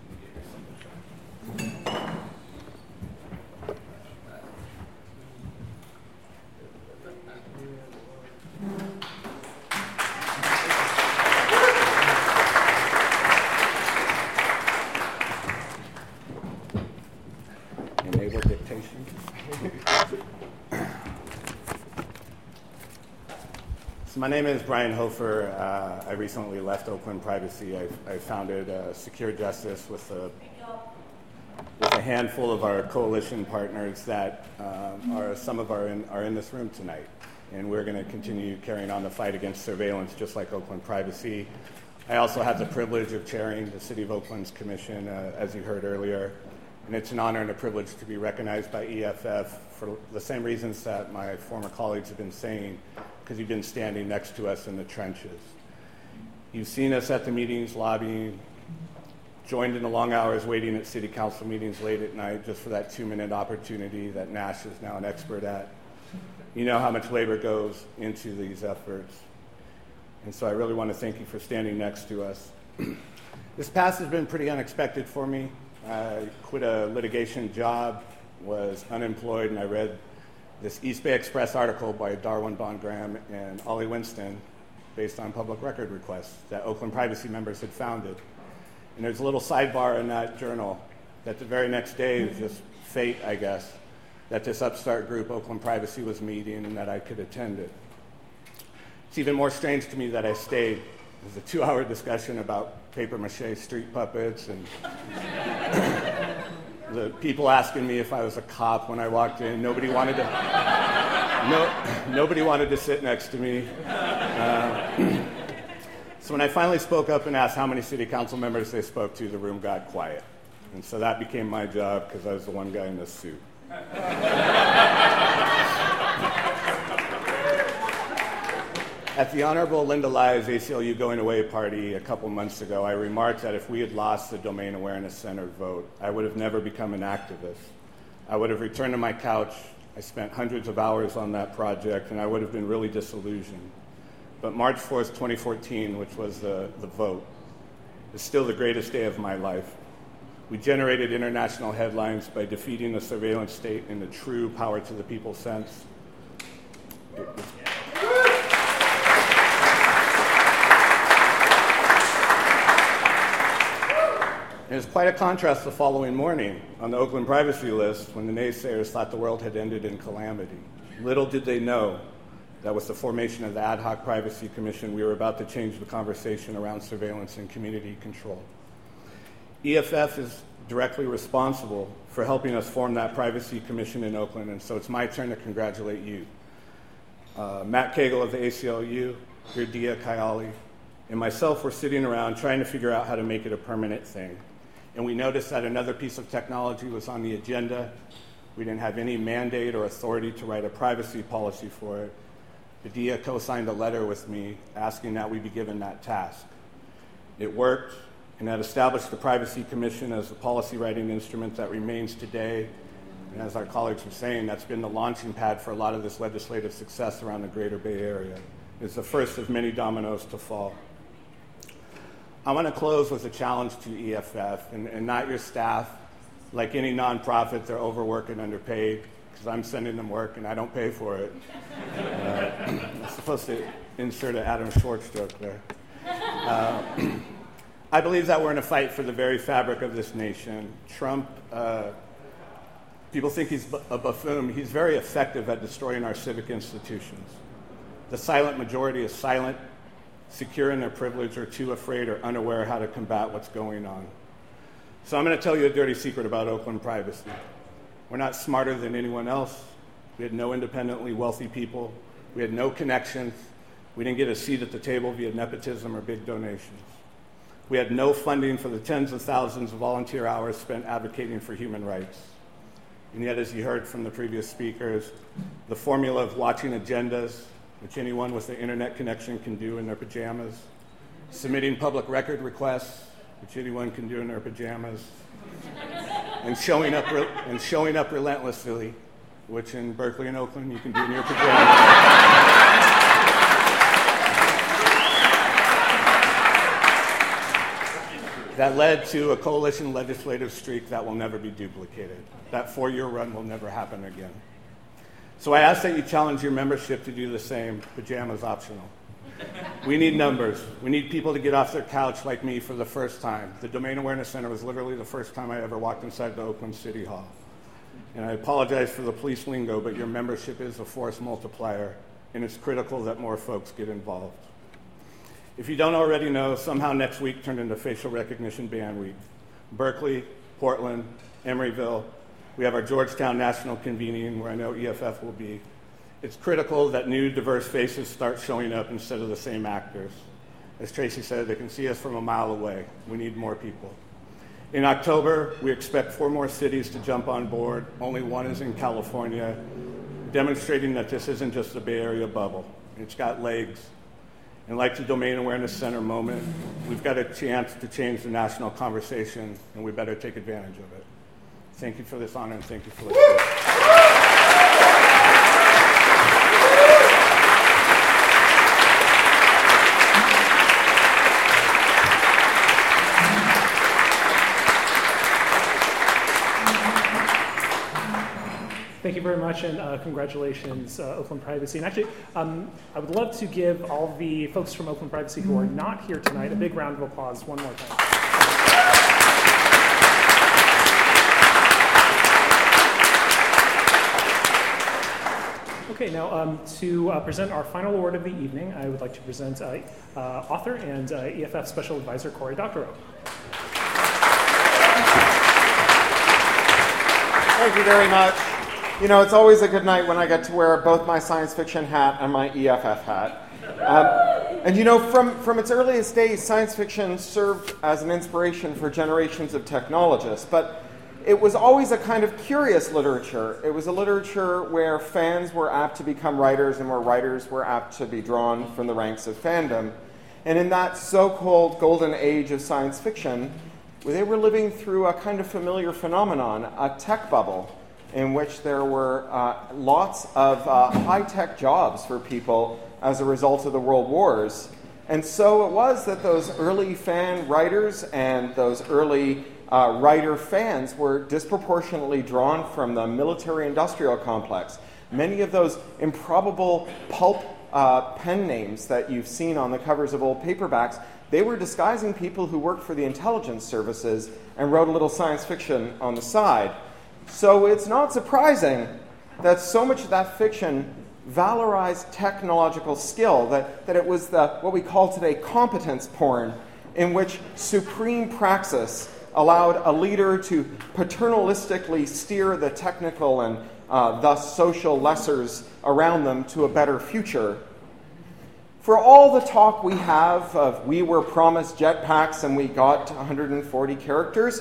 invitation. So my name is Brian Hofer. Uh, I recently left Oakland Privacy. I, I founded uh, Secure Justice with a, with a handful of our coalition partners that um, are some of our in, are in this room tonight. And we're going to continue carrying on the fight against surveillance, just like Oakland Privacy. I also have the privilege of chairing the City of Oakland's commission, uh, as you heard earlier. And it's an honor and a privilege to be recognized by E F F for the same reasons that my former colleagues have been saying, because you've been standing next to us in the trenches. You've seen us at the meetings, lobbying, joined in the long hours waiting at city council meetings late at night just for that two-minute opportunity that Nash is now an expert at. You know how much labor goes into these efforts. And so I really want to thank you for standing next to us. This past has been pretty unexpected for me. I quit a litigation job, was unemployed, and I read this East Bay Express article by Darwin Bond Graham and Ollie Winston based on public record requests that Oakland Privacy members had founded. And there's a little sidebar in that journal that the very next day is just fate, I guess, that this upstart group, Oakland Privacy, was meeting and that I could attend it. It's even more strange to me that I stayed. It was a two-hour discussion about papier-mâché street puppets and the people asking me if I was a cop when I walked in. Nobody wanted to. No, nobody wanted to sit next to me. Uh, so when I finally spoke up and asked how many city council members they spoke to, the room got quiet, and so that became my job because I was the one guy in this suit. At the Honorable Linda Ly's A C L U going away party a couple months ago, I remarked that if we had lost the Domain Awareness Center vote, I would have never become an activist. I would have returned to my couch. I spent hundreds of hours on that project, and I would have been really disillusioned. But March fourth, twenty fourteen, which was the, the vote, is still the greatest day of my life. We generated international headlines by defeating the surveillance state in the true power to the people sense. It was It was quite a contrast the following morning on the Oakland Privacy list when the naysayers thought the world had ended in calamity. Little did they know that with the formation of the Ad Hoc Privacy Commission, we were about to change the conversation around surveillance and community control. E F F is directly responsible for helping us form that Privacy Commission in Oakland, and so it's my turn to congratulate you. Uh, Matt Cagle of the A C L U, your Dia Kayali, and myself were sitting around trying to figure out how to make it a permanent thing. And we noticed that another piece of technology was on the agenda. We didn't have any mandate or authority to write a privacy policy for it. Badia co-signed a letter with me asking that we be given that task. It worked, and that established the Privacy Commission as a policy writing instrument that remains today. And as our colleagues were saying, that's been the launching pad for a lot of this legislative success around the Greater Bay Area. It's the first of many dominoes to fall. I want to close with a challenge to E F F, and, and not your staff. Like any nonprofit, they're overworked and underpaid because I'm sending them work and I don't pay for it. Uh, I'm supposed to insert an Adam Schwartz joke there. Uh, I believe that we're in a fight for the very fabric of this nation. Trump, uh, people think he's a buffoon. He's very effective at destroying our civic institutions. The silent majority is silent, secure in their privilege, or too afraid or unaware how to combat what's going on. So I'm going to tell you a dirty secret about Oakland Privacy. We're not smarter than anyone else. We had no independently wealthy people. We had no connections. We didn't get a seat at the table via nepotism or big donations. We had no funding for the tens of thousands of volunteer hours spent advocating for human rights. And yet, as you heard from the previous speakers, the formula of watching agendas, which anyone with an internet connection can do in their pajamas, submitting public record requests, which anyone can do in their pajamas, and showing up re- and showing up relentlessly, which in Berkeley and Oakland you can do in your pajamas. That led to a coalition legislative streak that will never be duplicated. That four-year run will never happen again. So I ask that you challenge your membership to do the same, pajamas optional. We need numbers. We need people to get off their couch like me for the first time. The Domain Awareness Center was literally the first time I ever walked inside the Oakland City Hall. And I apologize for the police lingo, but your membership is a force multiplier, and it's critical that more folks get involved. If you don't already know, somehow next week turned into Facial Recognition Band Week. Berkeley, Portland, Emeryville. We have our Georgetown National Convening, where I know E F F will be. It's critical that new, diverse faces start showing up instead of the same actors. As Tracy said, they can see us from a mile away. We need more people. In October, we expect four more cities to jump on board. Only one is in California, demonstrating that this isn't just a Bay Area bubble. It's got legs. And like the Domain Awareness Center moment, we've got a chance to change the national conversation, and we better take advantage of it. Thank you for this honor, and thank you for listening. Thank you very much, and uh, congratulations, uh, Oakland Privacy. And actually, um, I would love to give all the folks from Oakland Privacy who are not here tonight a big round of applause one more time. Okay, now um, to uh, present our final award of the evening, I would like to present uh, uh, author and uh, E F F Special Advisor Cory Doctorow. Thank you very much. You know, it's always a good night when I get to wear both my science fiction hat and my E F F hat. Um, and you know, from, from its earliest days, science fiction served as an inspiration for generations of technologists. But it was always a kind of curious literature. It was a literature where fans were apt to become writers and where writers were apt to be drawn from the ranks of fandom. And in that so-called golden age of science fiction, they were living through a kind of familiar phenomenon, a tech bubble, in which there were uh, lots of uh, high-tech jobs for people as a result of the world wars. And so it was that those early fan writers and those early uh, writer fans were disproportionately drawn from the military-industrial complex. Many of those improbable pulp uh, pen names that you've seen on the covers of old paperbacks, they were disguising people who worked for the intelligence services and wrote a little science fiction on the side. So it's not surprising that so much of that fiction valorized technological skill, that, that it was the what we call today competence porn, in which supreme praxis allowed a leader to paternalistically steer the technical and uh, thus social lessers around them to a better future. For all the talk we have of we were promised jetpacks and we got one hundred forty characters,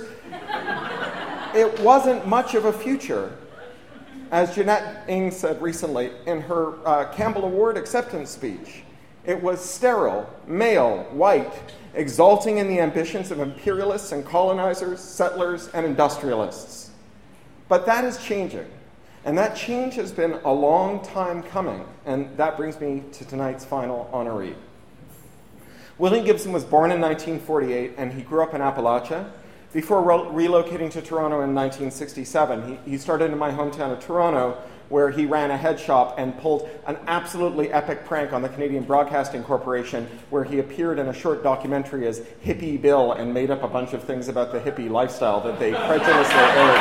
it wasn't much of a future. As Jeanette Ng said recently in her uh, Campbell Award acceptance speech, it was sterile, male, white, exalting in the ambitions of imperialists and colonizers, settlers, and industrialists. But that is changing. And that change has been a long time coming. And that brings me to tonight's final honoree. William Gibson was born in nineteen forty-eight, and he grew up in Appalachia. Before re- relocating to Toronto in nineteen sixty-seven, he, he started in my hometown of Toronto, where he ran a head shop and pulled an absolutely epic prank on the Canadian Broadcasting Corporation, where he appeared in a short documentary as Hippie Bill and made up a bunch of things about the hippie lifestyle that they credulously aired.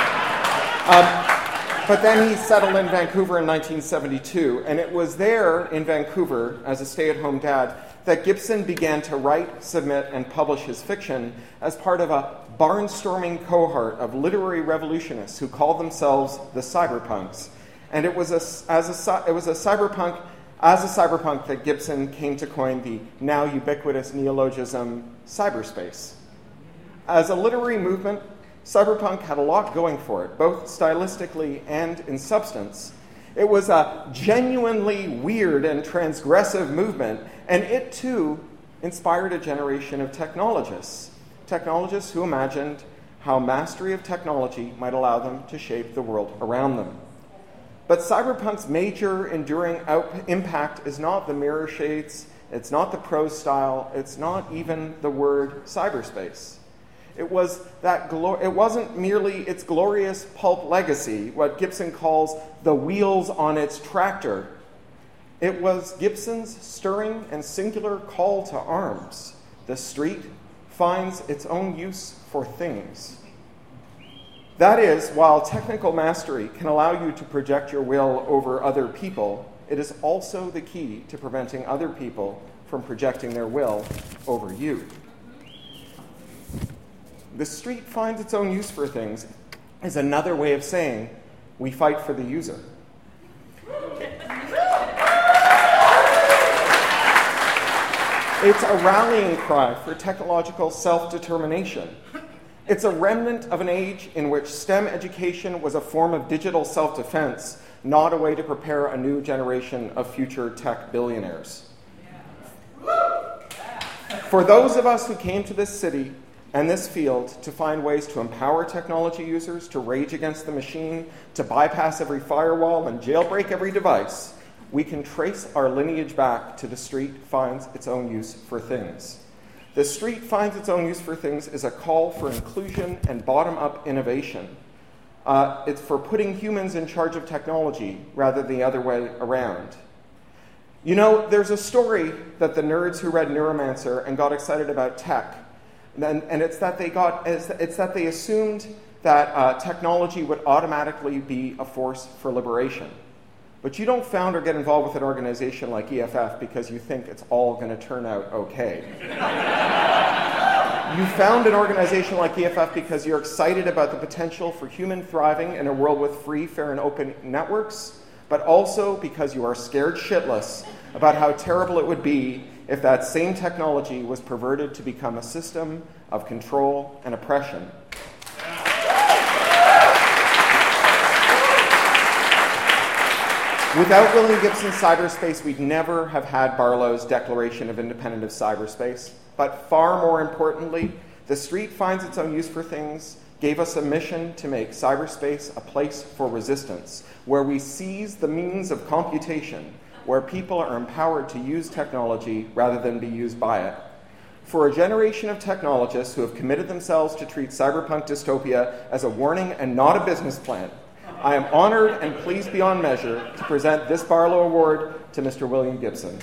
Um, But then he settled in Vancouver in nineteen seventy-two, and it was there in Vancouver, as a stay-at-home dad, that Gibson began to write, submit, and publish his fiction as part of a barnstorming cohort of literary revolutionists who called themselves the cyberpunks. And it was a, as a, it was a cyberpunk, as a cyberpunk that Gibson came to coin the now ubiquitous neologism cyberspace. As a literary movement, cyberpunk had a lot going for it, both stylistically and in substance. It was a genuinely weird and transgressive movement, and it too inspired a generation of technologists. Technologists who imagined how mastery of technology might allow them to shape the world around them. But cyberpunk's major enduring out- impact is not the mirror shades, it's not the prose style, it's not even the word cyberspace. It was that glo- it wasn't merely its glorious pulp legacy, what Gibson calls the wheels on its tractor. It was Gibson's stirring and singular call to arms. The street finds its own use for things. That is, while technical mastery can allow you to project your will over other people, it is also the key to preventing other people from projecting their will over you. The street finds its own use for things is another way of saying we fight for the user. It's a rallying cry for technological self-determination. It's a remnant of an age in which STEM education was a form of digital self-defense, not a way to prepare a new generation of future tech billionaires. For those of us who came to this city and this field to find ways to empower technology users, to rage against the machine, to bypass every firewall and jailbreak every device, we can trace our lineage back to the street finds its own use for things. The street finds its own use for things is a call for inclusion and bottom-up innovation. Uh, it's for putting humans in charge of technology rather than the other way around. You know, there's a story that the nerds who read Neuromancer and got excited about tech, and, and it's that they got, it's, it's that they assumed that uh, technology would automatically be a force for liberation. But you don't found or get involved with an organization like E F F because you think it's all going to turn out okay. You found an organization like E F F because you're excited about the potential for human thriving in a world with free, fair, and open networks, but also because you are scared shitless about how terrible it would be if that same technology was perverted to become a system of control and oppression. Without William Gibson's cyberspace, we'd never have had Barlow's Declaration of Independence of Cyberspace. But far more importantly, the street finds its own use for things, gave us a mission to make cyberspace a place for resistance, where we seize the means of computation, where people are empowered to use technology rather than be used by it. For a generation of technologists who have committed themselves to treat cyberpunk dystopia as a warning and not a business plan, I am honored and pleased beyond measure to present this Barlow Award to Mister William Gibson.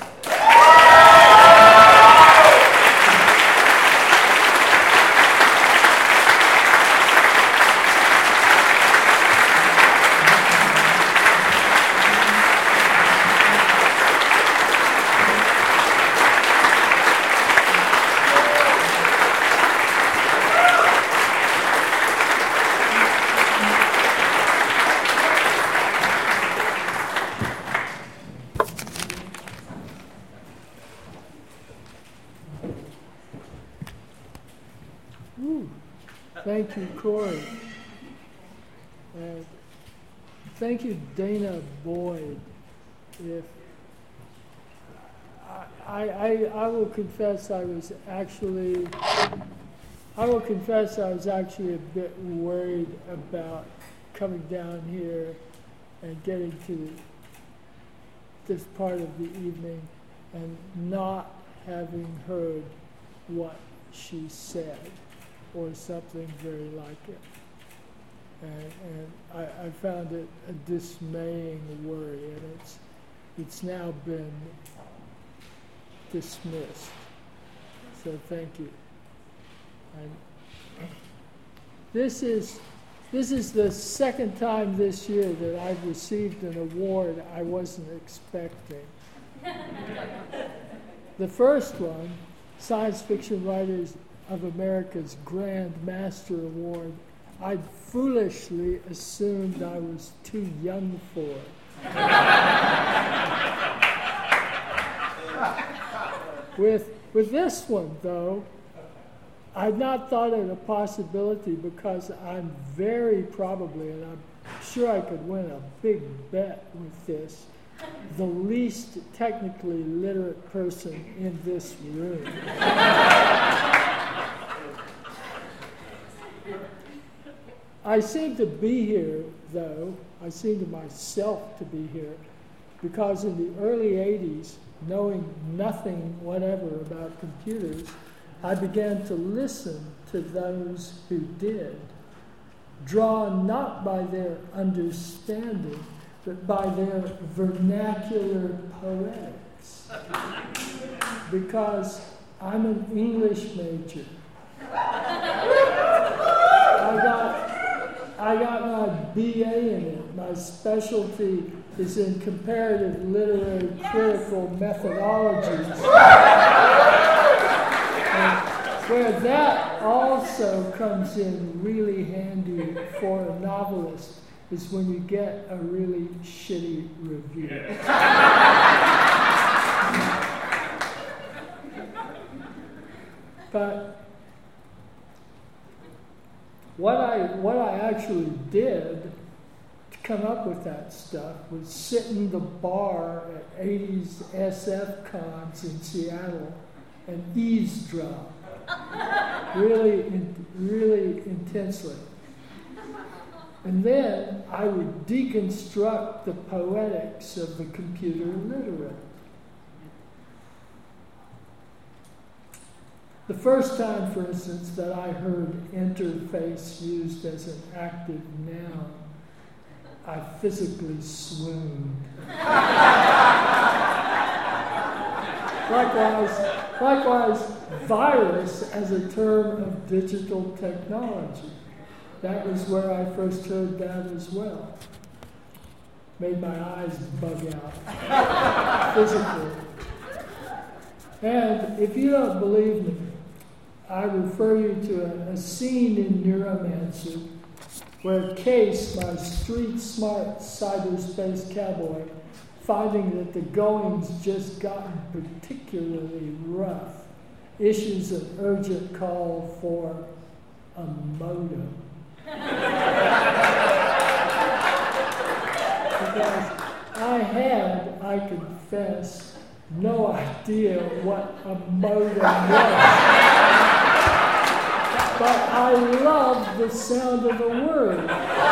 Thank you, Corey. And thank you, Dana Boyd. If I, I, I will confess I was actually, I will confess I was actually a bit worried about coming down here and getting to this part of the evening and not having heard what she said, or something very like it. And, and I, I found it a dismaying worry, and it's, it's now been dismissed. So thank you. And this is, this is the second time this year that I've received an award I wasn't expecting. The first one, Science Fiction Writers of America's Grand Master Award, I'd foolishly assumed I was too young for. with, with this one, though, I'd not thought it a possibility because I'm very probably, and I'm sure I could win a big bet with this, the least technically literate person in this room. I seem to be here, though, I seem to myself to be here, because in the early eighties, knowing nothing whatever about computers, I began to listen to those who did, drawn not by their understanding, but by their vernacular poetics. Because I'm an English major. I got I got my B A in it. My specialty is in comparative literary critical methodologies. And where that also comes in really handy for a novelist is when you get a really shitty review. But what I what I actually did to come up with that stuff was sit in the bar at eighties S F cons in Seattle and eavesdrop really, in, really intensely. And then I would deconstruct the poetics of the computer literate. The first time, for instance, that I heard interface used as an active noun, I physically swooned. likewise, likewise, virus as a term of digital technology. That was where I first heard that as well. Made my eyes bug out physically. And if you don't believe me, I refer you to a, a scene in Neuromancer where Case, my street-smart cyberspace cowboy, finding that the going's just gotten particularly rough, issues an urgent call for a modem. Because I had, I confess, no idea what a modem was. But I loved the sound of the word.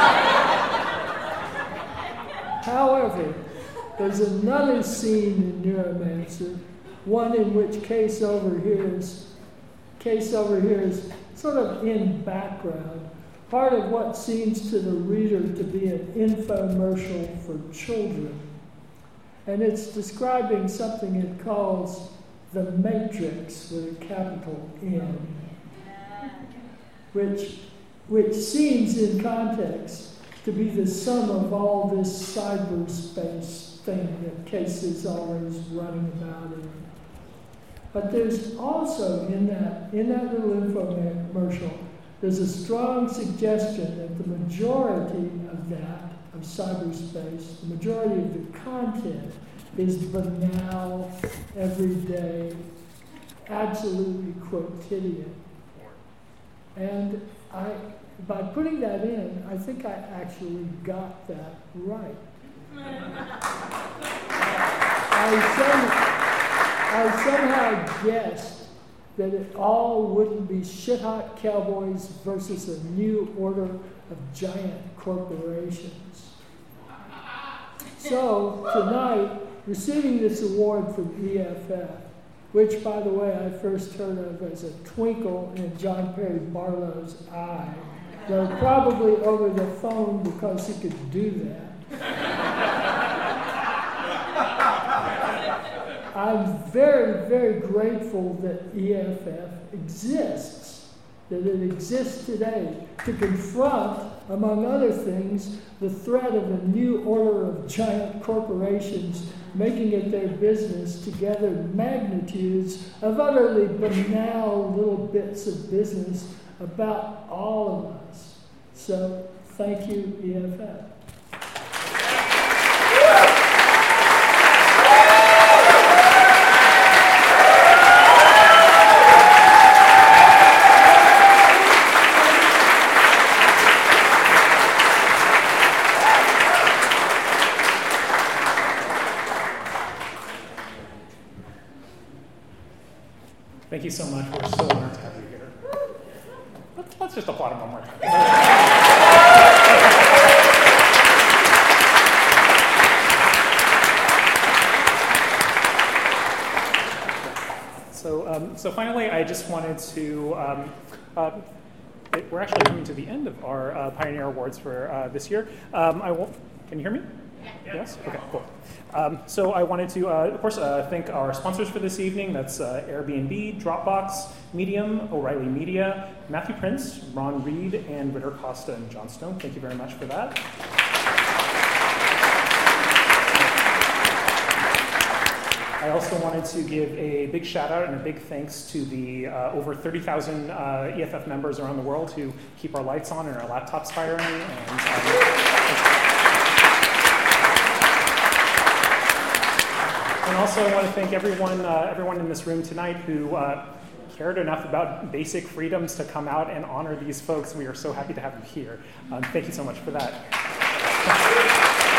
However, there's another scene in Neuromancer, one in which Case overhears, Case overhears sort of in background, part of what seems to the reader to be an infomercial for children. And it's describing something it calls the Matrix with a capital N, which, which seems in context to be the sum of all this cyberspace thing that Case is always running about in. But there's also in that, in that little infomercial, there's a strong suggestion that the majority of that, of cyberspace, the majority of the content is banal, everyday, absolutely quotidian. And I, by putting that in, I think I actually got that right. I, some, I somehow guessed that it all wouldn't be shit-hot cowboys versus a new order of giant corporations. So tonight, receiving this award from E F F, which, by the way, I first heard of as a twinkle in John Perry Barlow's eye, though probably over the phone because he could do that. I'm very, very grateful that E F F exists, that it exists today to confront, among other things, the threat of a new order of giant corporations making it their business to gather magnitudes of utterly banal little bits of business about all of us. So, thank you, E F F. Thank you so much. We're so honored to have you here. Let's, let's just applaud him one more time. so, um, so finally, I just wanted to. Um, uh, we're actually coming to the end of our uh, Pioneer Awards for uh, this year. Um, I won't. Can you hear me? Yes? Okay, cool. Um, so I wanted to, uh, of course, uh, thank our sponsors for this evening. That's uh, Airbnb, Dropbox, Medium, O'Reilly Media, Matthew Prince, Ron Reed, and Ritter Costa and John Stone. Thank you very much for that. I also wanted to give a big shout out and a big thanks to the uh, over thirty thousand uh, E F F members around the world who keep our lights on and our laptops firing. And, um, and also I want to thank everyone, uh, everyone in this room tonight who uh, cared enough about basic freedoms to come out and honor these folks. We are so happy to have you here. Um, thank you so much for that.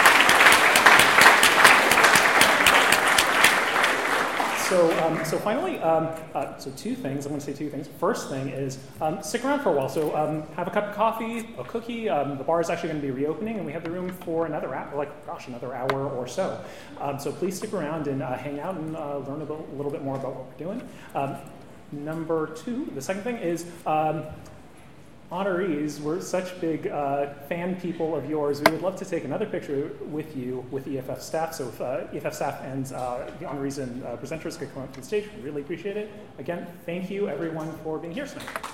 So, um, so finally, um, uh, so two things. I'm going to say two things. First thing is um, stick around for a while. So um, have a cup of coffee, a cookie. Um, the bar is actually going to be reopening, and we have the room for another hour, like gosh, another hour or so. Um, so please stick around and uh, hang out and uh, learn a, bit, a little bit more about what we're doing. Um, number two, the second thing is. Um, Honorees, we're such big uh, fan people of yours. We would love to take another picture with you with E F F staff. So if uh, E F F staff and uh, the honorees and uh, presenters could come up to the stage, we really appreciate it. Again, thank you everyone for being here tonight.